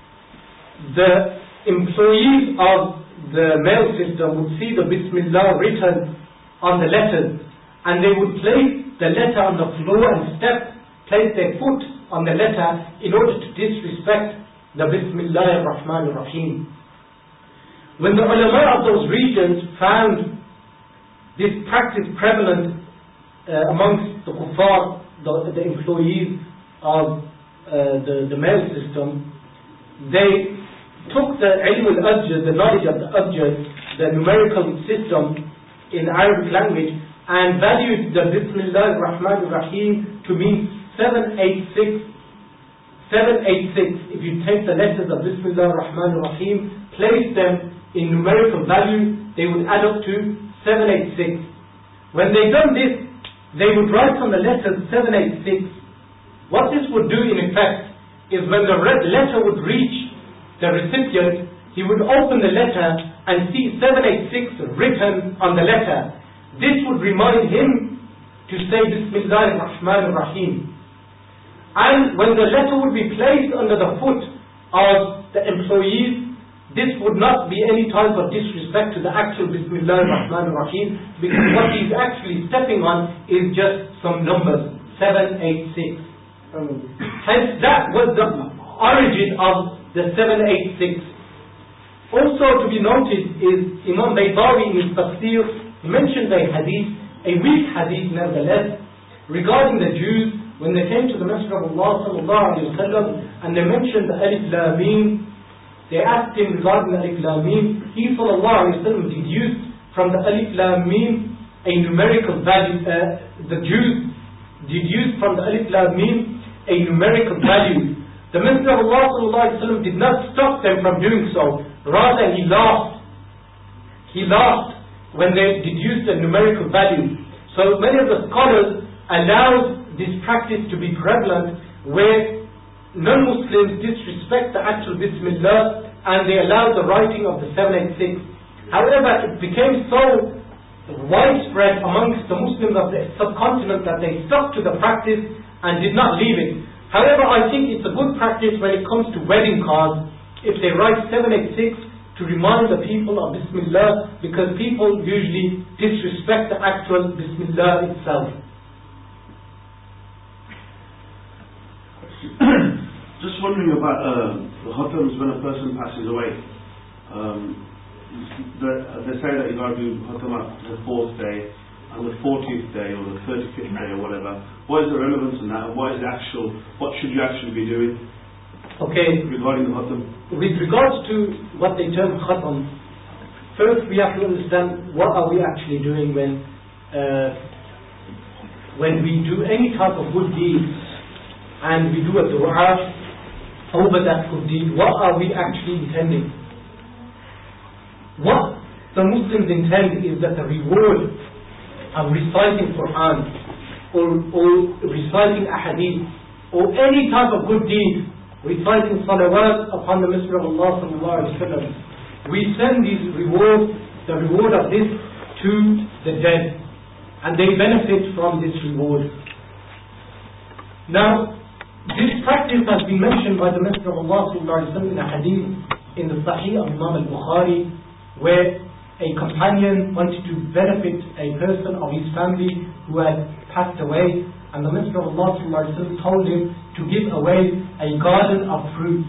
A: the employees of the mail system would see the Bismillah written on the letters, and they would place the letter on the floor and place their foot on the letter in order to disrespect the Bismillah ar-Rahman ar-Rahim. When the ulama of those regions found this practice prevalent amongst the kuffar, the employees of the mail system, they took the ilm al-abjad, the knowledge of the abjad, the numerical system in Arabic language, and valued the Bismillah ar-Rahman ar-Rahim to mean 786. 786, if you take the letters of Bismillah ar-Rahman ar-Rahim, place them in numerical value, they would add up to 786. When they done this, they would write on the letters 786. What this would do in effect is when the letter would reach the recipient, he would open the letter and see 786 written on the letter. This would remind him to say Bismillah ar-Rahman ar-Rahim. And when the letter would be placed under the foot of the employees, this would not be any type of disrespect to the actual Bismillah ar-Rahman ar-Rahim, because what he's actually stepping on is just some numbers, 786. Hence that was the origin of the 786. Also to be noted is Imam Baydawi in his Tafsir mentioned a hadith, a weak hadith nevertheless, regarding the Jews when they came to the Messenger of Allah sallallahu alaihi wasallam and they mentioned the Alif Lam Mim. They asked him regarding the Alif Lam Mim. He sallallahu alaihi wasallam deduced from the Alif Lam Mim a numerical value. The Jews deduced from the Alif Lam Mim a numerical value. The Messenger of Allah sallallahu alaihi wasallam did not stop them from doing so. Rather, he laughed. He laughed when they deduced a numerical value. So many of the scholars allowed this practice to be prevalent, where non-Muslims disrespect the actual Bismillah and they allow the writing of the 786. However, it became so widespread amongst the Muslims of the subcontinent that they stuck to the practice and did not leave it. However, I think it's a good practice when it comes to wedding cards, if they write 786 to remind the people of Bismillah, because people usually disrespect the actual Bismillah itself.
G: Just wondering about the khatams when a person passes away. They say that you got to do khatam at the 4th day, and the 40th day, or the 35th day, or whatever. What is the relevance in that, and what should you actually be doing?
A: Okay.
G: Regarding the khatam.
A: With regards to what they term khatam, first we have to understand what are we actually doing when we do any type of good deed and we do a dua over that good deed. What are we actually intending? What the Muslims intend is that the reward and reciting Quran or reciting ahadith or any type of good deed, reciting salawat upon the Messenger of Allah sallallahu alaihi wasallam, we send these rewards, the reward of this, to the dead, and they benefit from this reward. Now, this practice has been mentioned by the Messenger of Allah sallallahu alaihi wasallam in a hadith in the Sahih of Imam al-Bukhari, where a companion wanted to benefit a person of his family who had passed away, and the Messenger of Allah sallallahu alaihi wasallam told him to give away a garden of fruit.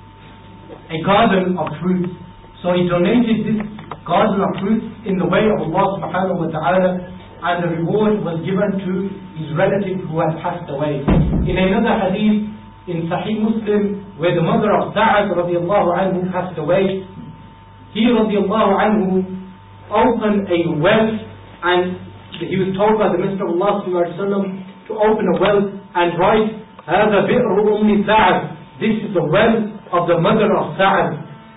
A: A garden of fruit. So he donated this garden of fruit in the way of Allah subhanahu wa ta'ala, and the reward was given to his relative who had passed away. In another hadith in Sahih Muslim, where the mother of Sa'ad radiallahu anhu passed away, he radiallahu anhu opened a well, and he was told by the Messenger of Allah sallallahu alaihi wasallam to open a well and write, هذا بئر أم سعد, this is the well of the mother of Sa'ad.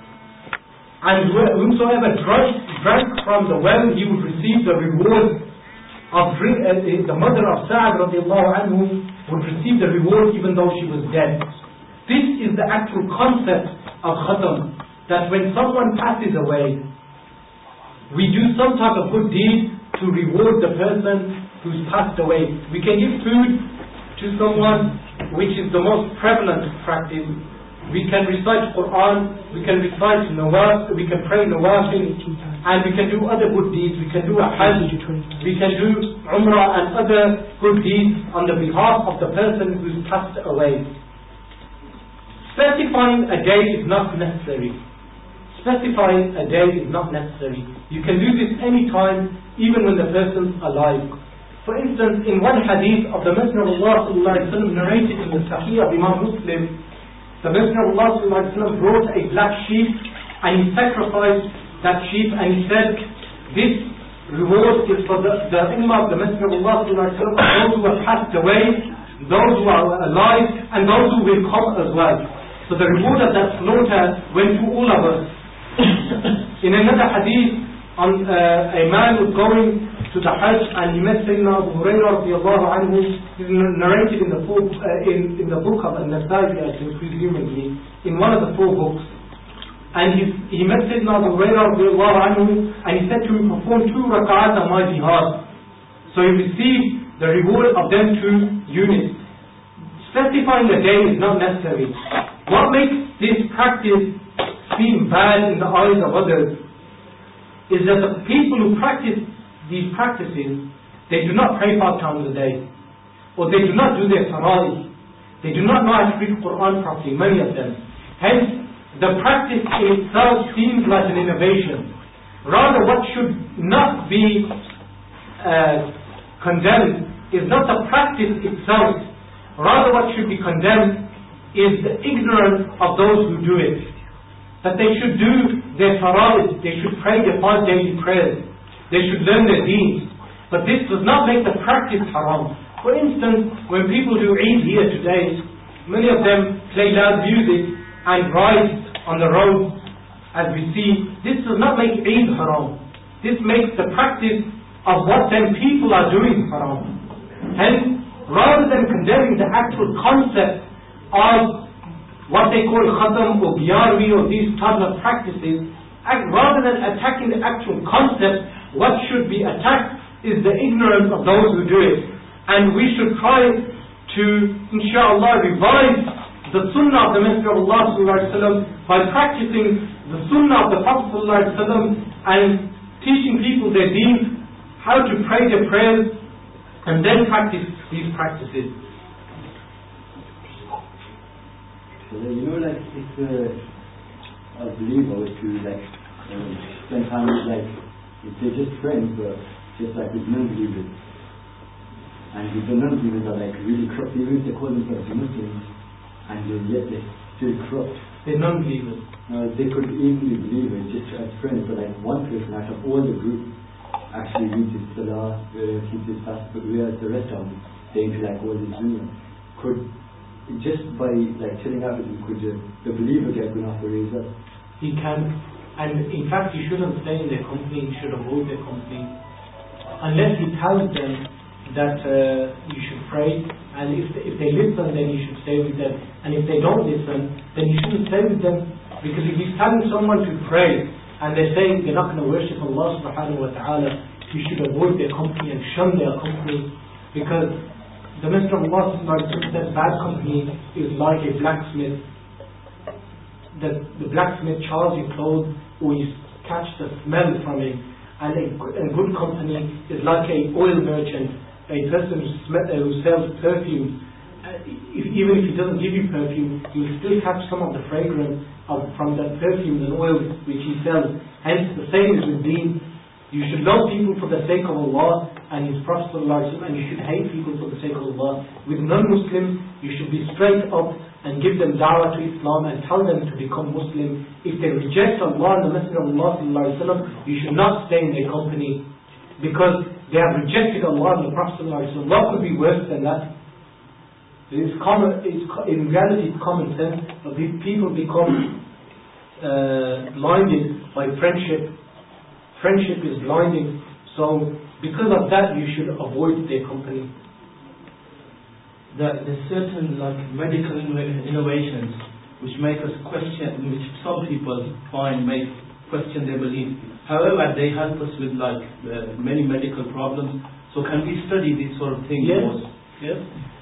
A: And whomsoever drank from the well, he would receive the reward of the mother of Sa'ad radiallahu anhu would receive the reward even though she was dead. This is the actual concept of khatam, that when someone passes away, we do some type of good deed to reward the person who's passed away. We can give food to someone, which is the most prevalent practice. We can recite Quran, we can recite nawaf, we can pray nawafil, and we can do other good deeds. We can do a hajj, we can do umrah and other good deeds on the behalf of the person who's passed away. Specifying a day is not necessary. Specifying a day is not necessary. You can do this any time, even when the person's alive. For instance, in one hadith of the Messenger of Allah sallallahu alaihi wasallam narrated in the Sahih of Imam Muslim, the Messenger of Allah sallallahu alaihi wasallam brought a black sheep and he sacrificed that sheep, and he said, this reward is for the ummah of the Messenger of Allah sallallahu alaihi wasallam, those who have passed away, those who are alive, and those who will come as well. So the reward of that slaughter went to all of us. In another hadith, a man was going to the Hajj and he met Sayyidina Abu Hurairah radiallahu anhu. This is narrated in the book of An-Nasa'i, I think, presumably, in one of the 4 books. And he met Sayyidina Abu Hurairah radiallahu anhu, and he said to him, perform 2 rak'ahs on my behalf. So he received the reward of them 2 units. Specifying a day is not necessary. What makes this practice seem bad in the eyes of others is that the people who practice these practices, they do not pray 5 times a day, or they do not do their fara'id, they do not know how to read Quran properly, many of them. Hence, the practice in itself seems like an innovation. Rather, what should not be condemned is not the practice itself. Rather, what should be condemned is the ignorance of those who do it. That they should do their fara'id, they should pray their 5 daily prayers, they should learn their deeds. But this does not make the practice haram. For instance, when people do Eid here today, many of them play loud music and ride on the road, as we see. This does not make Eid haram. This makes the practice of what then people are doing haram. Hence, rather than condemning the actual concept of what they call khatam or biyarwi or these types of practices, rather than attacking the actual concept, what should be attacked is the ignorance of those who do it. And we should try to, inshallah, revive the sunnah of the Messenger of Allah sallallahu alaihi wasallam by practicing the sunnah of the Prophet sallallahu alaihi wasallam and teaching people their deen, how to pray their prayers, and then practice these practices.
H: So, like if a believer was to spend time with if they're just friends, but just with non-believers, and if the non-believers are really corrupt, even if they call themselves Muslims, and yet they're still corrupt.
A: They're non-believers.
H: They could even be believers just as friends, but one person out of all the group actually reads his salah, keeps his fast, but whereas the rest of them, they into all this dunya. Could, just by chilling out with him, could the believer get enough for his up?
A: He can, and in fact he shouldn't stay in their company, he should avoid their company. unless he tells them that you should pray, and if they listen, then you should stay with them, and if they don't listen, then you shouldn't stay with them, because if he's telling someone to pray and they're saying they're not going to worship Allah subhanahu wa ta'ala, you should avoid their company and shun their company, because the Messenger of Allah said bad company is like a blacksmith. The blacksmith charges your clothes, or you catch the smell from it, and a good company is like a oil merchant, a person who sells perfume. Even if he doesn't give you perfume, you'll still catch some of the fragrance from that perfume and oil which he sells. Hence the same is with deen. You should love people for the sake of Allah and His Prophet ﷺ, and you should hate people for the sake of Allah. With non-Muslims, you should be straight up and give them da'wah to Islam and tell them to become Muslim. If they reject Allah and the Messenger of Allah ﷺ, you should not stay in their company, because they have rejected Allah and the Prophet ﷺ. What could be worse than that? In reality it's common sense, but people become blinded by friendship. Friendship is blinding, so because of that you should avoid their company.
I: There's certain medical innovations which make us question, which some people find make question their belief. However, they help us with many medical problems. So can we study these sort of things?
A: Yes.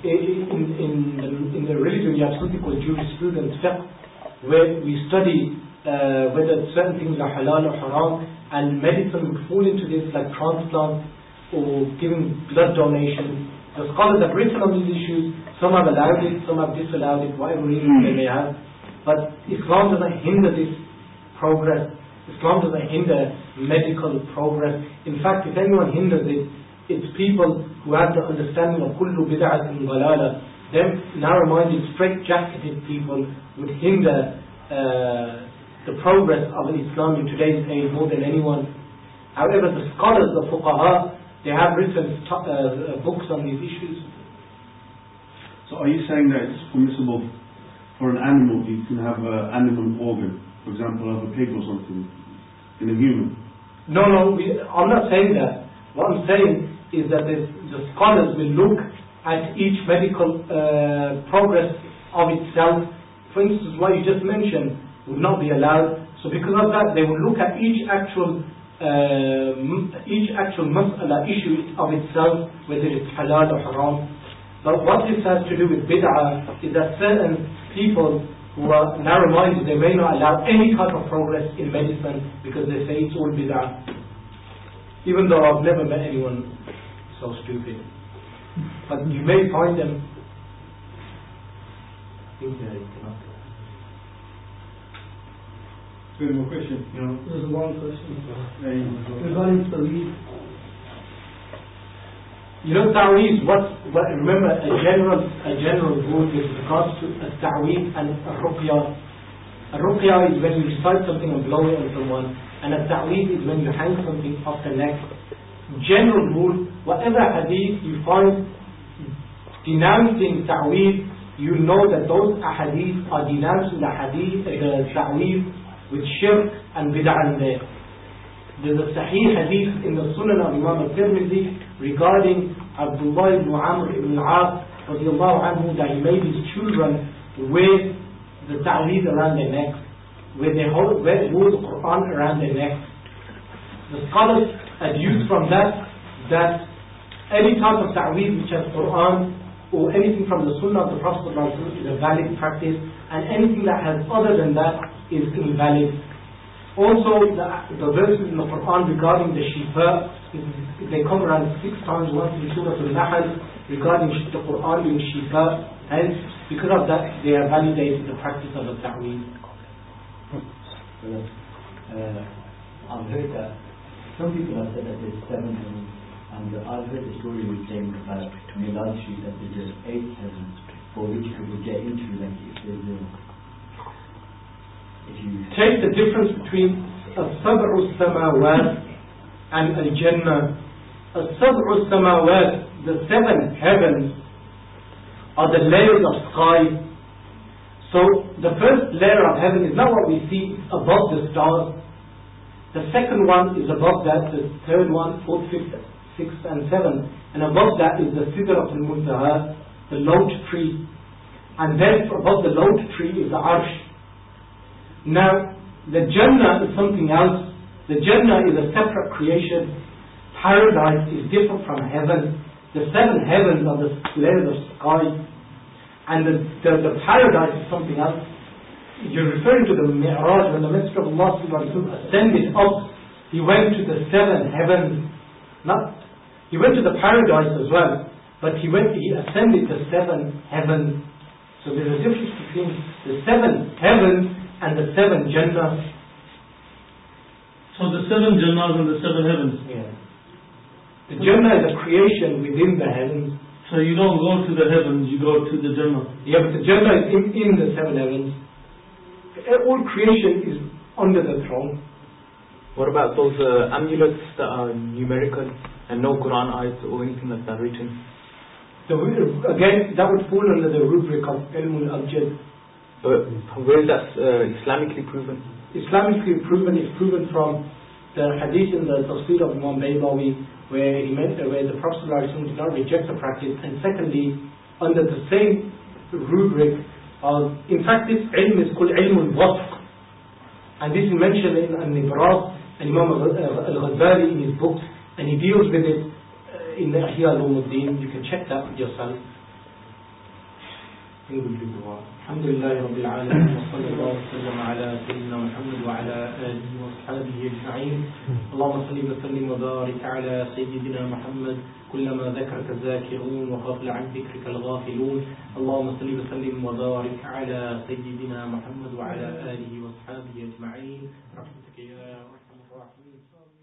A: In the religion, you have something called jurisprudence, where we study whether certain things are halal or haram, and medicine would fall into this, like transplant or giving blood donation. The scholars have written on these issues. Some have allowed it, some have disallowed it, whatever reason they may have. But Islam doesn't hinder this progress. Islam doesn't hinder medical progress. In fact, if anyone hinders it, it's people who have the understanding of kullu bid'atin dalala. Them narrow-minded, straight-jacketed people would hinder the progress of Islam in today's age more than anyone. However, the scholars, the fuqaha, they have written books on these issues.
G: So are you saying that it's permissible for an animal, you can have an animal organ, for example, of a pig or something, in a human?
A: No, I'm not saying that. What I'm saying is that the scholars will look at each medical progress of itself. For instance, what you just mentioned would not be allowed. So because of that, they will look at each actual mas'ala issue of itself, whether it's halal or haram. But what this has to do with bid'ah is that certain people who are narrow-minded, they may not allow any type of progress in medicine because they say it's all bid'ah. Even though I've never met anyone so stupid. But you may find them.
F: Any more questions?
C: There's one question. Regarding Tawheed.
A: Ta'weez, remember a general rule with regards to a ta'weez and a ruqya. A ruqya is when you recite something and blow it on someone, and a ta'weez is when you hang something off the neck. General rule, whatever hadith you find denouncing ta'weez, you know that those ahadith are denouncing the ta'weez with shirk and bid'ah there. There's a sahih hadith in the Sunan of Imam al-Tirmidhi regarding Abdullah ibn Amr ibn al-As radiallahu anhu, that he made his children wear the ta'weez around their necks, where they wore the Quran around their necks. The scholars adduce from that any type of ta'weez which has Quran or anything from the Sunnah of the Prophet is a valid practice, and anything that has other than that is invalid. Also, the verses in the Quran regarding the shifa, they come around 6 times, once in Surah Al-Nahl, regarding the Quran being shifa, and because of that, they have validated the practice of the ta'weez.
H: I've heard that some people have said that there's 7 heavens, and I've heard the story with saying about Milad Street that there's just 8 heavens, for which people get into, like if there's
A: take the difference between as-sab'u samawat and al-Jannah. As-sab'u samawat, the 7 heavens, are the layers of sky. So the first layer of heaven is not what we see above the stars. The second one is above that, the third one, fourth, fifth, 6th and 7th, and above that is the Sidratul Muntaha, the lote tree, and then above the lote tree is the Arsh. Now, the Jannah is something else. The Jannah is a separate creation. Paradise is different from heaven. The 7 heavens are the layers of sky, and the paradise is something else. You're referring to the Mi'raj, when the Messenger of Allah ascended up, he went to the 7 heavens. He went to the paradise as well, but he ascended the 7 heavens. So there's a difference between the 7 heavens and the 7 Jannahs.
D: So the 7 Jannahs and the 7 heavens.
A: Yeah. The Jannah is a creation within the heavens.
D: So you don't go to the heavens, you go to the Jannah.
A: Yeah, but the Jannah is in the 7 heavens. All creation is under the throne.
E: What about those amulets that are numerical and no Quran ayat or anything like that written?
A: Again, that would fall under the rubric of Ilmul Abjad.
E: Where is that Islamically proven?
A: Islamically proven is proven from the hadith in the Tafsir of Imam Baydawi, where the Prophet ﷺ did not reject the practice, and secondly, under the same rubric of, in fact, this ilm is called Ilmul Wasf, and this is mentioned in Al-Nibras and Imam Al-Ghazali in his books, and he deals with it in the Ihya Ulumuddin. You can check that yourself. الحمد لله رب العالمين وصلى الله وسلم على سيدنا محمد وعلى آله وصحبه أجمعين. اللهم صل وسلم وبارك على سيدنا محمد كلما ذكرك الذاكرون وغفل عن ذكرك الغافلون. اللهم صل وسلم وبارك على سيدنا محمد وعلى آله وصحبه أجمعين برحمتك يا أرحم الراحمين.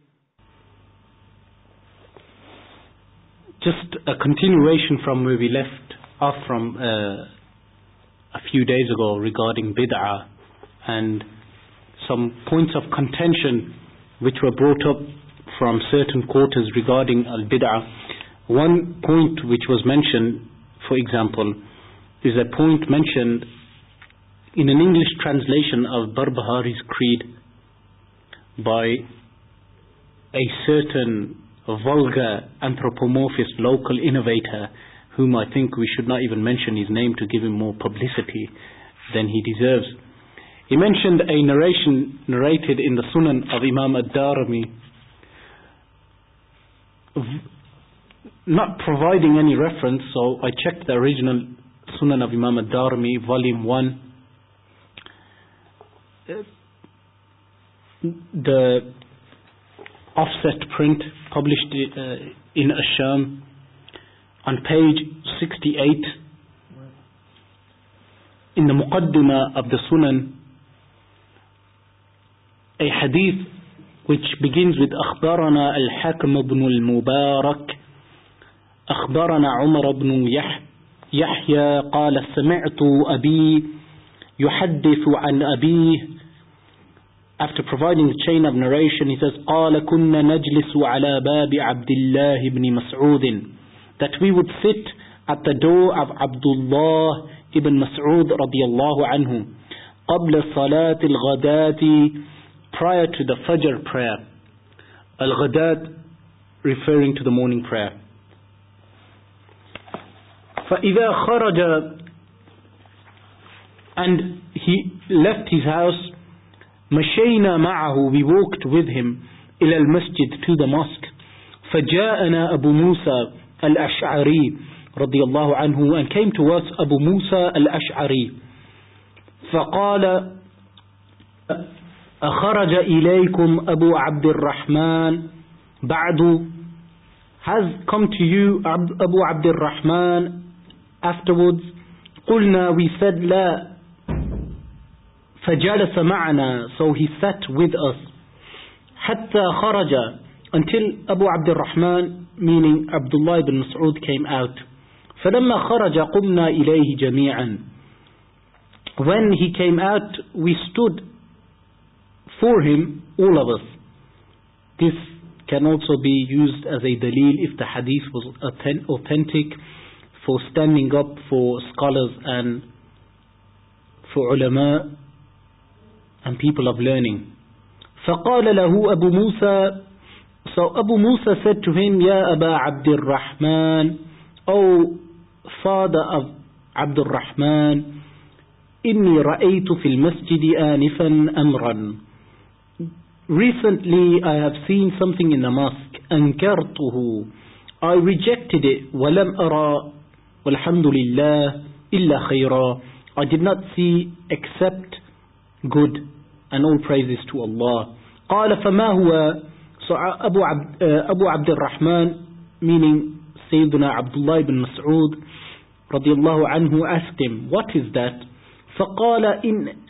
J: Just a continuation from where we left off from a few days ago regarding bid'ah and some points of contention which were brought up from certain quarters regarding al-bid'ah. One point which was mentioned, for example, is a point mentioned in an English translation of Barbahari's Creed by a certain vulgar anthropomorphist local innovator, whom I think we should not even mention his name to give him more publicity than he deserves. He mentioned a narration narrated in the Sunan of Imam Ad-Darimi, not providing any reference, so I checked the original Sunan of Imam Ad-Darimi, volume 1. The offset print published in Asham, on page 68 in the Muqaddimah of the Sunan, a hadith which begins with أخبرنا الحاكم بن المبارك أخبرنا عمر بن يحيى قال سمعت أبي يحدث عن أبيه. After providing the chain of narration, he says قال كنا نجلس على باب عبد الله بن مسعود, that we would sit at the door of Abdullah ibn Mas'ud radiyallahu anhu قبل صلاة الغداة, prior to the Fajr prayer. Al-Ghadat referring to the morning prayer. فإذا خرج, and he left his house, مشينا معه, we walked with him, إلى المسجد, to the mosque. فجاءنا أبو موسى الأشعري رضي الله عنه, and came to us Abu Musa al-Ash'ari. فقال أخرج إليكم أبو عبد الرحمن بعد, has come to you Abu Abd al-Rahman afterwards? قلنا, we said لا. فجلس معنا, so he sat with us. حتى خرج, until Abu Abd al-Rahman, meaning Abdullah ibn Mas'ud, came out. فلما خرج قمنا إليه جميعا, when he came out we stood for him, all of us. This can also be used as a dalil if the hadith was authentic, for standing up for scholars and for ulama and people of learning. فقال له أبو موسى, So Abu Musa said to him, Ya Aba Abdul Rahman, O father of Abdul Rahman, Inni ra'aytu fil masjid anifan amran. Recently I have seen something in the mosque. Ankartuhu. I rejected it. Walam ara walhamdulillah illa khayra. I did not see except good, and all praises to Allah. قال فما هو. So Abu Abdul Rahman, meaning Sayyidina Abdullah ibn Mas'ud radiyallahu anhu, asked him, what is that? فقال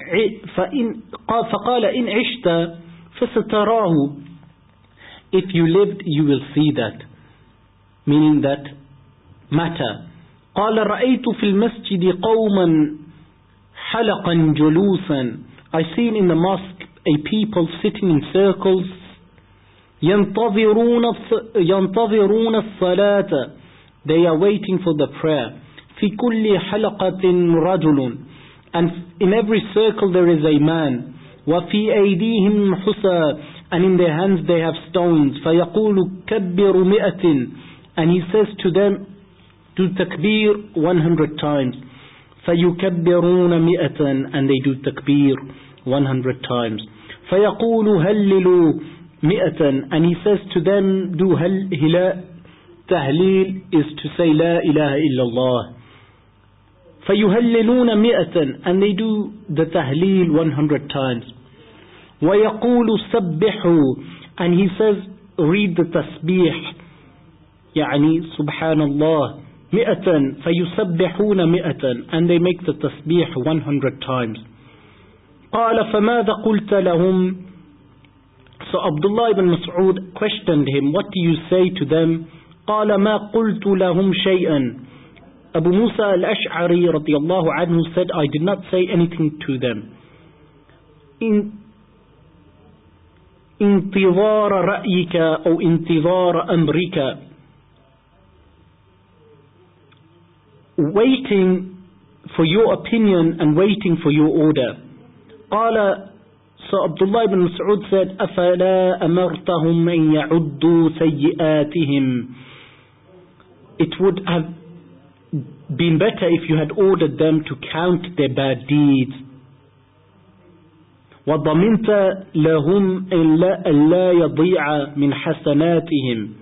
J: إن عشت فستراه. If you lived, you will see that. Meaning that matter. قال رأيت في المسجد قوما حلقا جلوسا. I seen in the mosque a people sitting in circles. ينتظرون الصلاة. They are waiting for the prayer. في كل حلقة رجل. And in every circle there is a man. وفي أيديهم حصى. And in their hands they have stones. فيقول كبر 100. And he says to them, do takbir 100 times. فيكبرون 100. And they do takbir 100 times. فيقول هللوا 100. And he says to them, do tahleel is to say La ilaha illallah. فيهللون 100. And they do the tahleel 100 times. ويقول سبحوا. And he says, read the tasbih. يعني سبحان الله 100. فيسبحون 100. And they make the tasbih 100 times. قال فماذا قلت لهم. So Abdullah ibn Mas'ud questioned him, what do you say to them? قال ما قلت لهم شيئا. Abu Musa al-Ash'ari radiyallahu anhu said, I did not say anything to them. انتظار رأيك أو انتظار أمرك. Waiting for your opinion and waiting for your order. قال, so Abdullah ibn Mas'ud said, أفلا أمرتهم أن يعدوا سيئاتهم. It would have been better if you had ordered them to count their bad deeds. وضمنت لهم ألا يضيع من حسناتهم.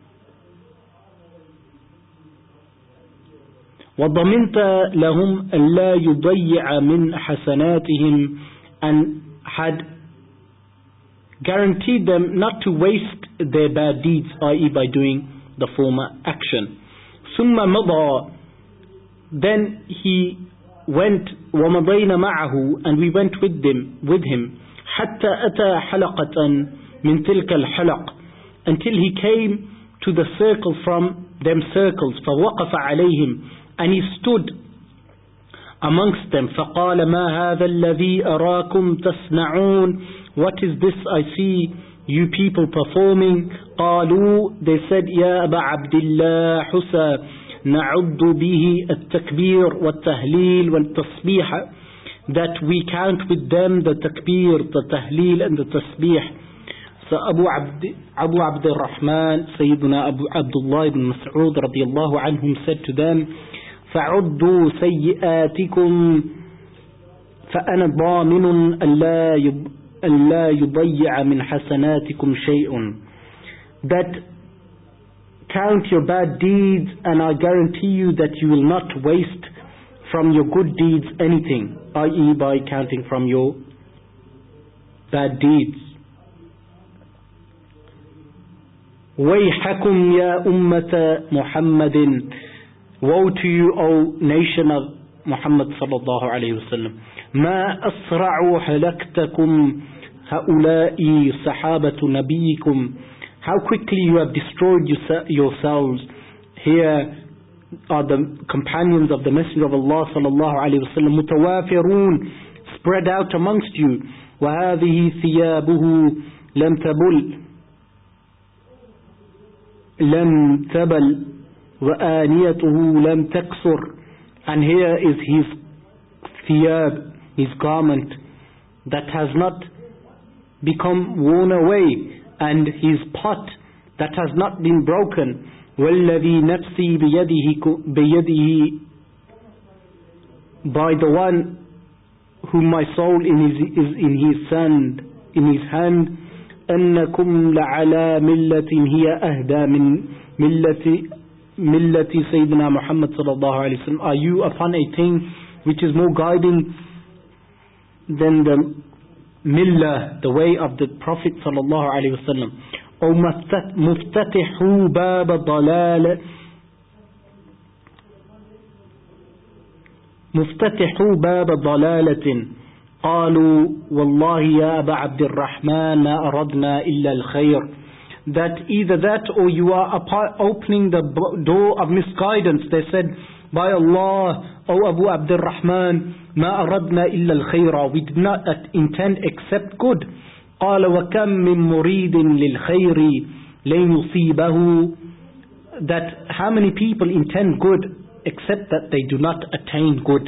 J: وضمنت لهم ألا يضيع من حسناتهم. And had guaranteed them not to waste their bad deeds, i.e. by doing the former action. ثم مضى. Then he went, ومضينا معه, and we went with him حتى أتى حلقة من تلك الحلق, until he came to the circle from them circles. فوقف عليهم. And he stood amongst them. فقال ما هذا الذي أراكم تصنعون. What is this I see you people performing? قالوا, they said, يا أبا عبد الله حسى نعد به التكبير والتهليل والتصبيح. That we count with them the takbir, the tahleel and the tasbih. So Abu Abdul Rahman, Sayyidina Abdullah ibn Mas'ud radiyallahu anhum said to them, فعدوا سيئاتكم فأنا ضامن ألا يضيع من حسناتكم شيء. That count your bad deeds, and I guarantee you that you will not waste from your good deeds anything, i.e. by counting from your bad deeds. ويحكم يا أمة محمد. Woe to you, O nation of Muhammad sallallahu alayhi wa sallam. ما أسرع هلكتكم هؤلاء صحابة نبيكم. How quickly you have destroyed yourselves. Here are the companions of the Messenger of Allah sallallahu alayhi wa sallam, متوافرون, spread out amongst you. وهذه ثيابه لم تبل وآنيته لم تكسر. And here is his thiyab, his garment, that has not become worn away, and his pot that has not been broken. وَالَّذِي نَفْسِي بِيَدِهِ by the one whom my soul is in his hand أَنَّكُمْ لَعَلَى مِلَّةٍ هِيَ أَهْدَى مِنْ مِلَّةِ سَيِّدِنَا Muhammad sallallahu alayhi wa sallam. Are you upon a thing which is more guiding than the millah, the way of the Prophet sallallahu alayhi wa sallam? أو مفتتحوا باب ضلال مفتتحوا باب ضلالة قالوا والله يا أبا عبد الرحمن ما أردنا إلا الخير. That either that or you are opening the door of misguidance. They said, by Allah, O Abu Abd al-Rahman, ما أردنا إلا الخير. We did not intend except good. قال وكم من مريد للخير لن يصيبه. That how many people intend good except that they do not attain good.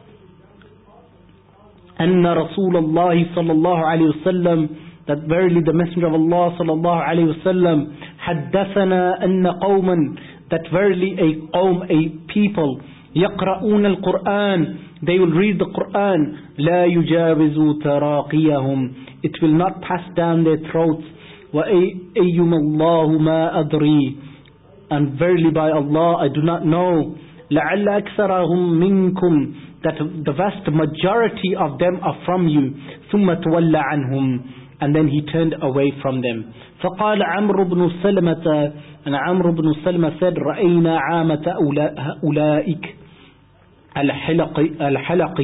J: أن رسول الله صلى الله عليه وسلم, that verily the Messenger of Allah صلى الله عليه وسلم حدثنا أن قوما, that verily a qawm, a people, يقرؤون القرآن, they will read the Quran, لا يجاوز تراقيهم, it will not pass down their throats. وأيما الله ما أدري, and verily by Allah I do not know. لعل أكثرهم منكم, that the vast majority of them are from you. ثم تولى عنهم, and then he turned away from them. فقال عمرو بن سلمة, and عمرو بن سلمة said, رأينا عامة أولئك الحلق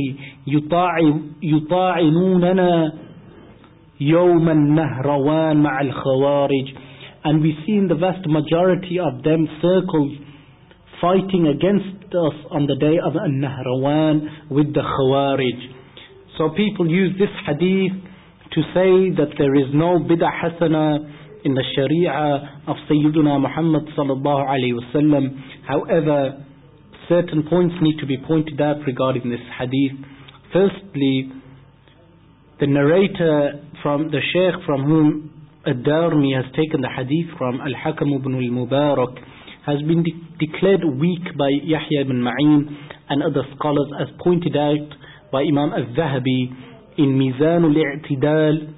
J: يطاعنوننا يوم النهروان مع الخوارج. And we see in the vast majority of them circles fighting against us on the day of An-Nahrawan with the Khawarij. So people use this hadith to say that there is no bid'ah hasana in the Sharia of Sayyiduna Muhammad sallallahu alayhi wa sallam. However, certain points need to be pointed out regarding this hadith. Firstly, the narrator from the Shaykh from whom Ad-Darmi has taken the hadith from, Al-Hakam ibn al-Mubarak, has been declared weak by Yahya ibn Ma'in and other scholars, as pointed out by Imam al-Zahabi in Mizan al-I'tidal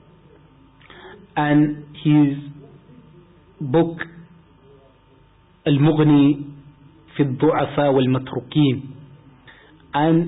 J: and his book Al-Mughni fi al-Du'afa wal-Matrukin. And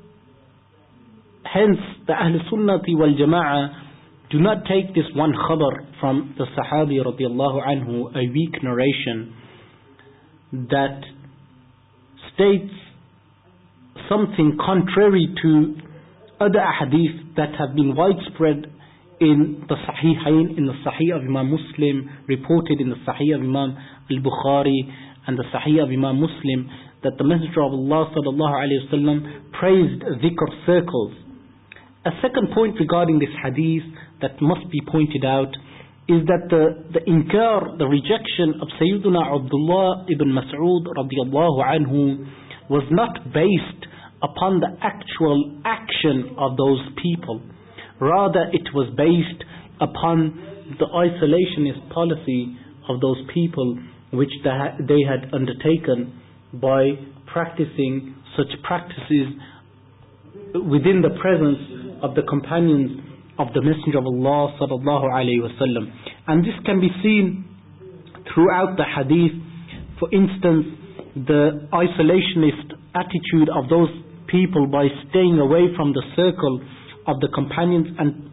J: hence the Ahl Sunnati wal Jama'ah do not take this one khabar from the Sahabi radiallahu anhu, a weak narration that states something contrary to other ahadith that have been widespread in the Sahihain, in the Sahih of Imam Muslim, reported in the Sahih of Imam al-Bukhari and the Sahih of Imam Muslim, that the Messenger of Allah sallallahu alayhi wa sallam praised dhikr circles. A second point regarding this hadith that must be pointed out is that the inkar, the rejection of Sayyiduna Abdullah ibn Mas'ud radiallahu anhu was not based upon the actual action of those people. Rather, it was based upon the isolationist policy of those people which they had undertaken by practicing such practices within the presence of the companions of the Messenger of Allah sallallahu alayhi wa sallam. And this can be seen throughout the hadith. For instance, the isolationist attitude of those people by staying away from the circle of the companions and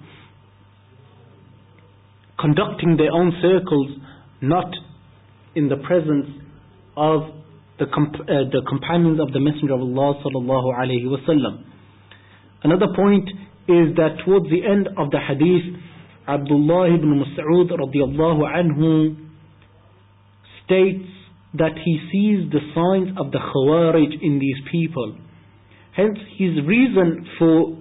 J: conducting their own circles, not in the presence of the companions of the Messenger of Allah sallallahu alayhi wa sallam. Another point is that towards the end of the hadith, Abdullah ibn Mas'ud radiallahu anhu states that he sees the signs of the Khawarij in these people. Hence his reason for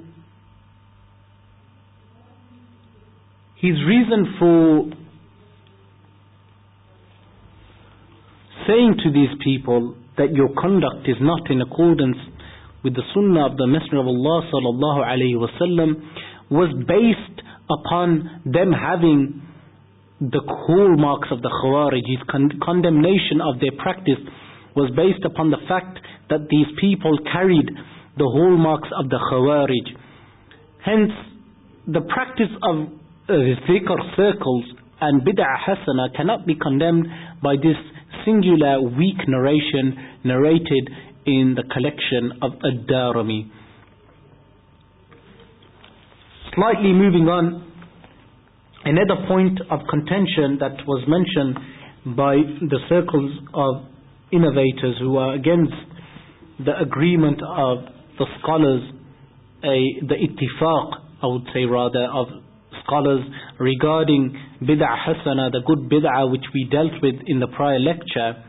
J: saying to these people that your conduct is not in accordance with the sunnah of the Messenger of Allah sallallahu alayhi wa sallam was based upon them having the hallmarks of the Khawarij. His condemnation of their practice was based upon the fact that these people carried the hallmarks of the Khawarij. Hence, the practice of dhikr circles and bid'ah hasana cannot be condemned by this singular weak narration narrated in the collection of Ad-Darimi. Slightly moving on, another point of contention that was mentioned by the circles of innovators who are against the agreement of the scholars, the ittifaq, I would say rather, of scholars regarding bid'ah hasana, the good bid'ah which we dealt with in the prior lecture,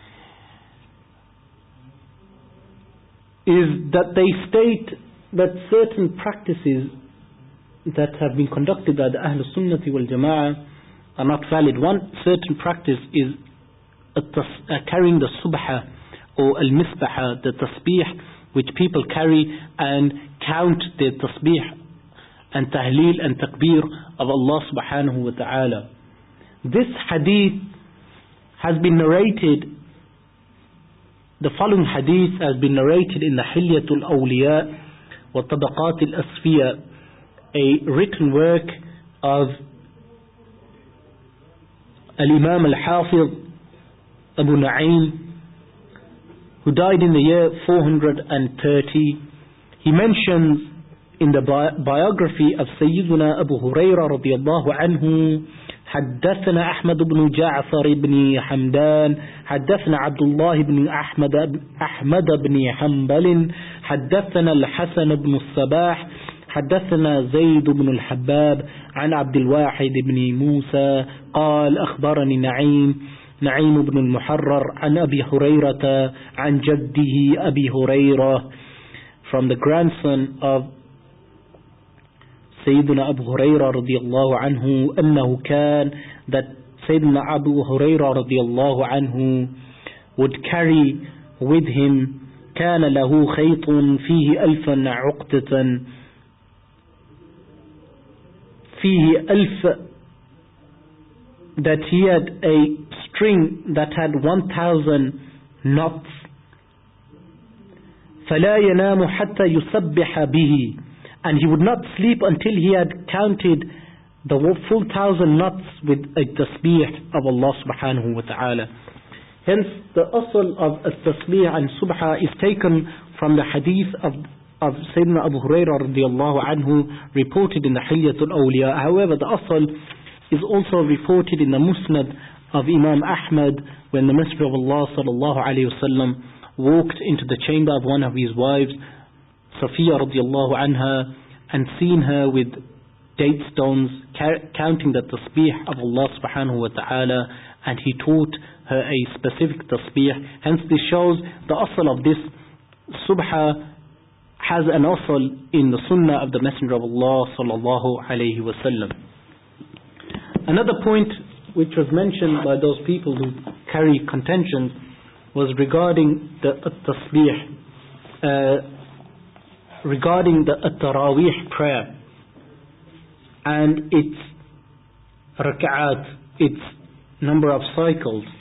J: is that they state that certain practices that have been conducted by the Ahlul Sunnati wal Jama'ah are not valid. One certain practice is carrying the subha or al-misbaha, the tasbih which people carry and count their tasbih and tahleel and takbir of Allah subhanahu wa ta'ala. This hadith has been narrated, the following hadith has been narrated in the Hilyatul Awliya wa Tabaqat al-Asfiya, a written work of Al-Imam Al-Hafiz Abu Na'im, who died in the year 430. He mentions in the biography of Sayyiduna Abu Hurairah radiyallahu anhu, حدثنا أحمد بن جعفر بن حمدان حدثنا عبد الله بن أحمد بن حنبل حدثنا الحسن بن الصباح حدثنا زيد بن الحباب عن عبد الواحد بن موسى قال أخبرني نعيم بن المحرر عن أبي هريرة عن جده أبي هريرة, from the grandson of Sayyidina Abu Hurairah radiyallahu anhu, أنه كان, that Sayyidina Abu Hurairah radiyallahu anhu would carry with him, كان له خيط فيه 1000 عقدة, فيه 1000, that he had a string that had 1000 knots. فلا ينام حتى يسبح به, and he would not sleep until he had counted the full 1000 knots with a tasbih of Allah subhanahu wa ta'ala. Hence the asl of tasbih and subha is taken from the hadith of Sayyidina Abu Hurairah radiyallahu anhu, reported in the Hilyatul Awliya. However, the asl is also reported in the Musnad of Imam Ahmad, when the Messenger of Allah sallallahu alayhi wasallam walked into the chamber of one of his wives, Safiya radiyallahu anha, and seen her with date stones counting the tasbih of Allah subhanahu wa ta'ala, and he taught her a specific tasbih. Hence this shows the asl of this subha has an asl in the sunnah of the Messenger of Allah sallallahu alayhi wasallam. Another point which was mentioned by those people who carry contentions was regarding the tasbih, regarding the Taraweeh prayer and its rak'at, its number of cycles.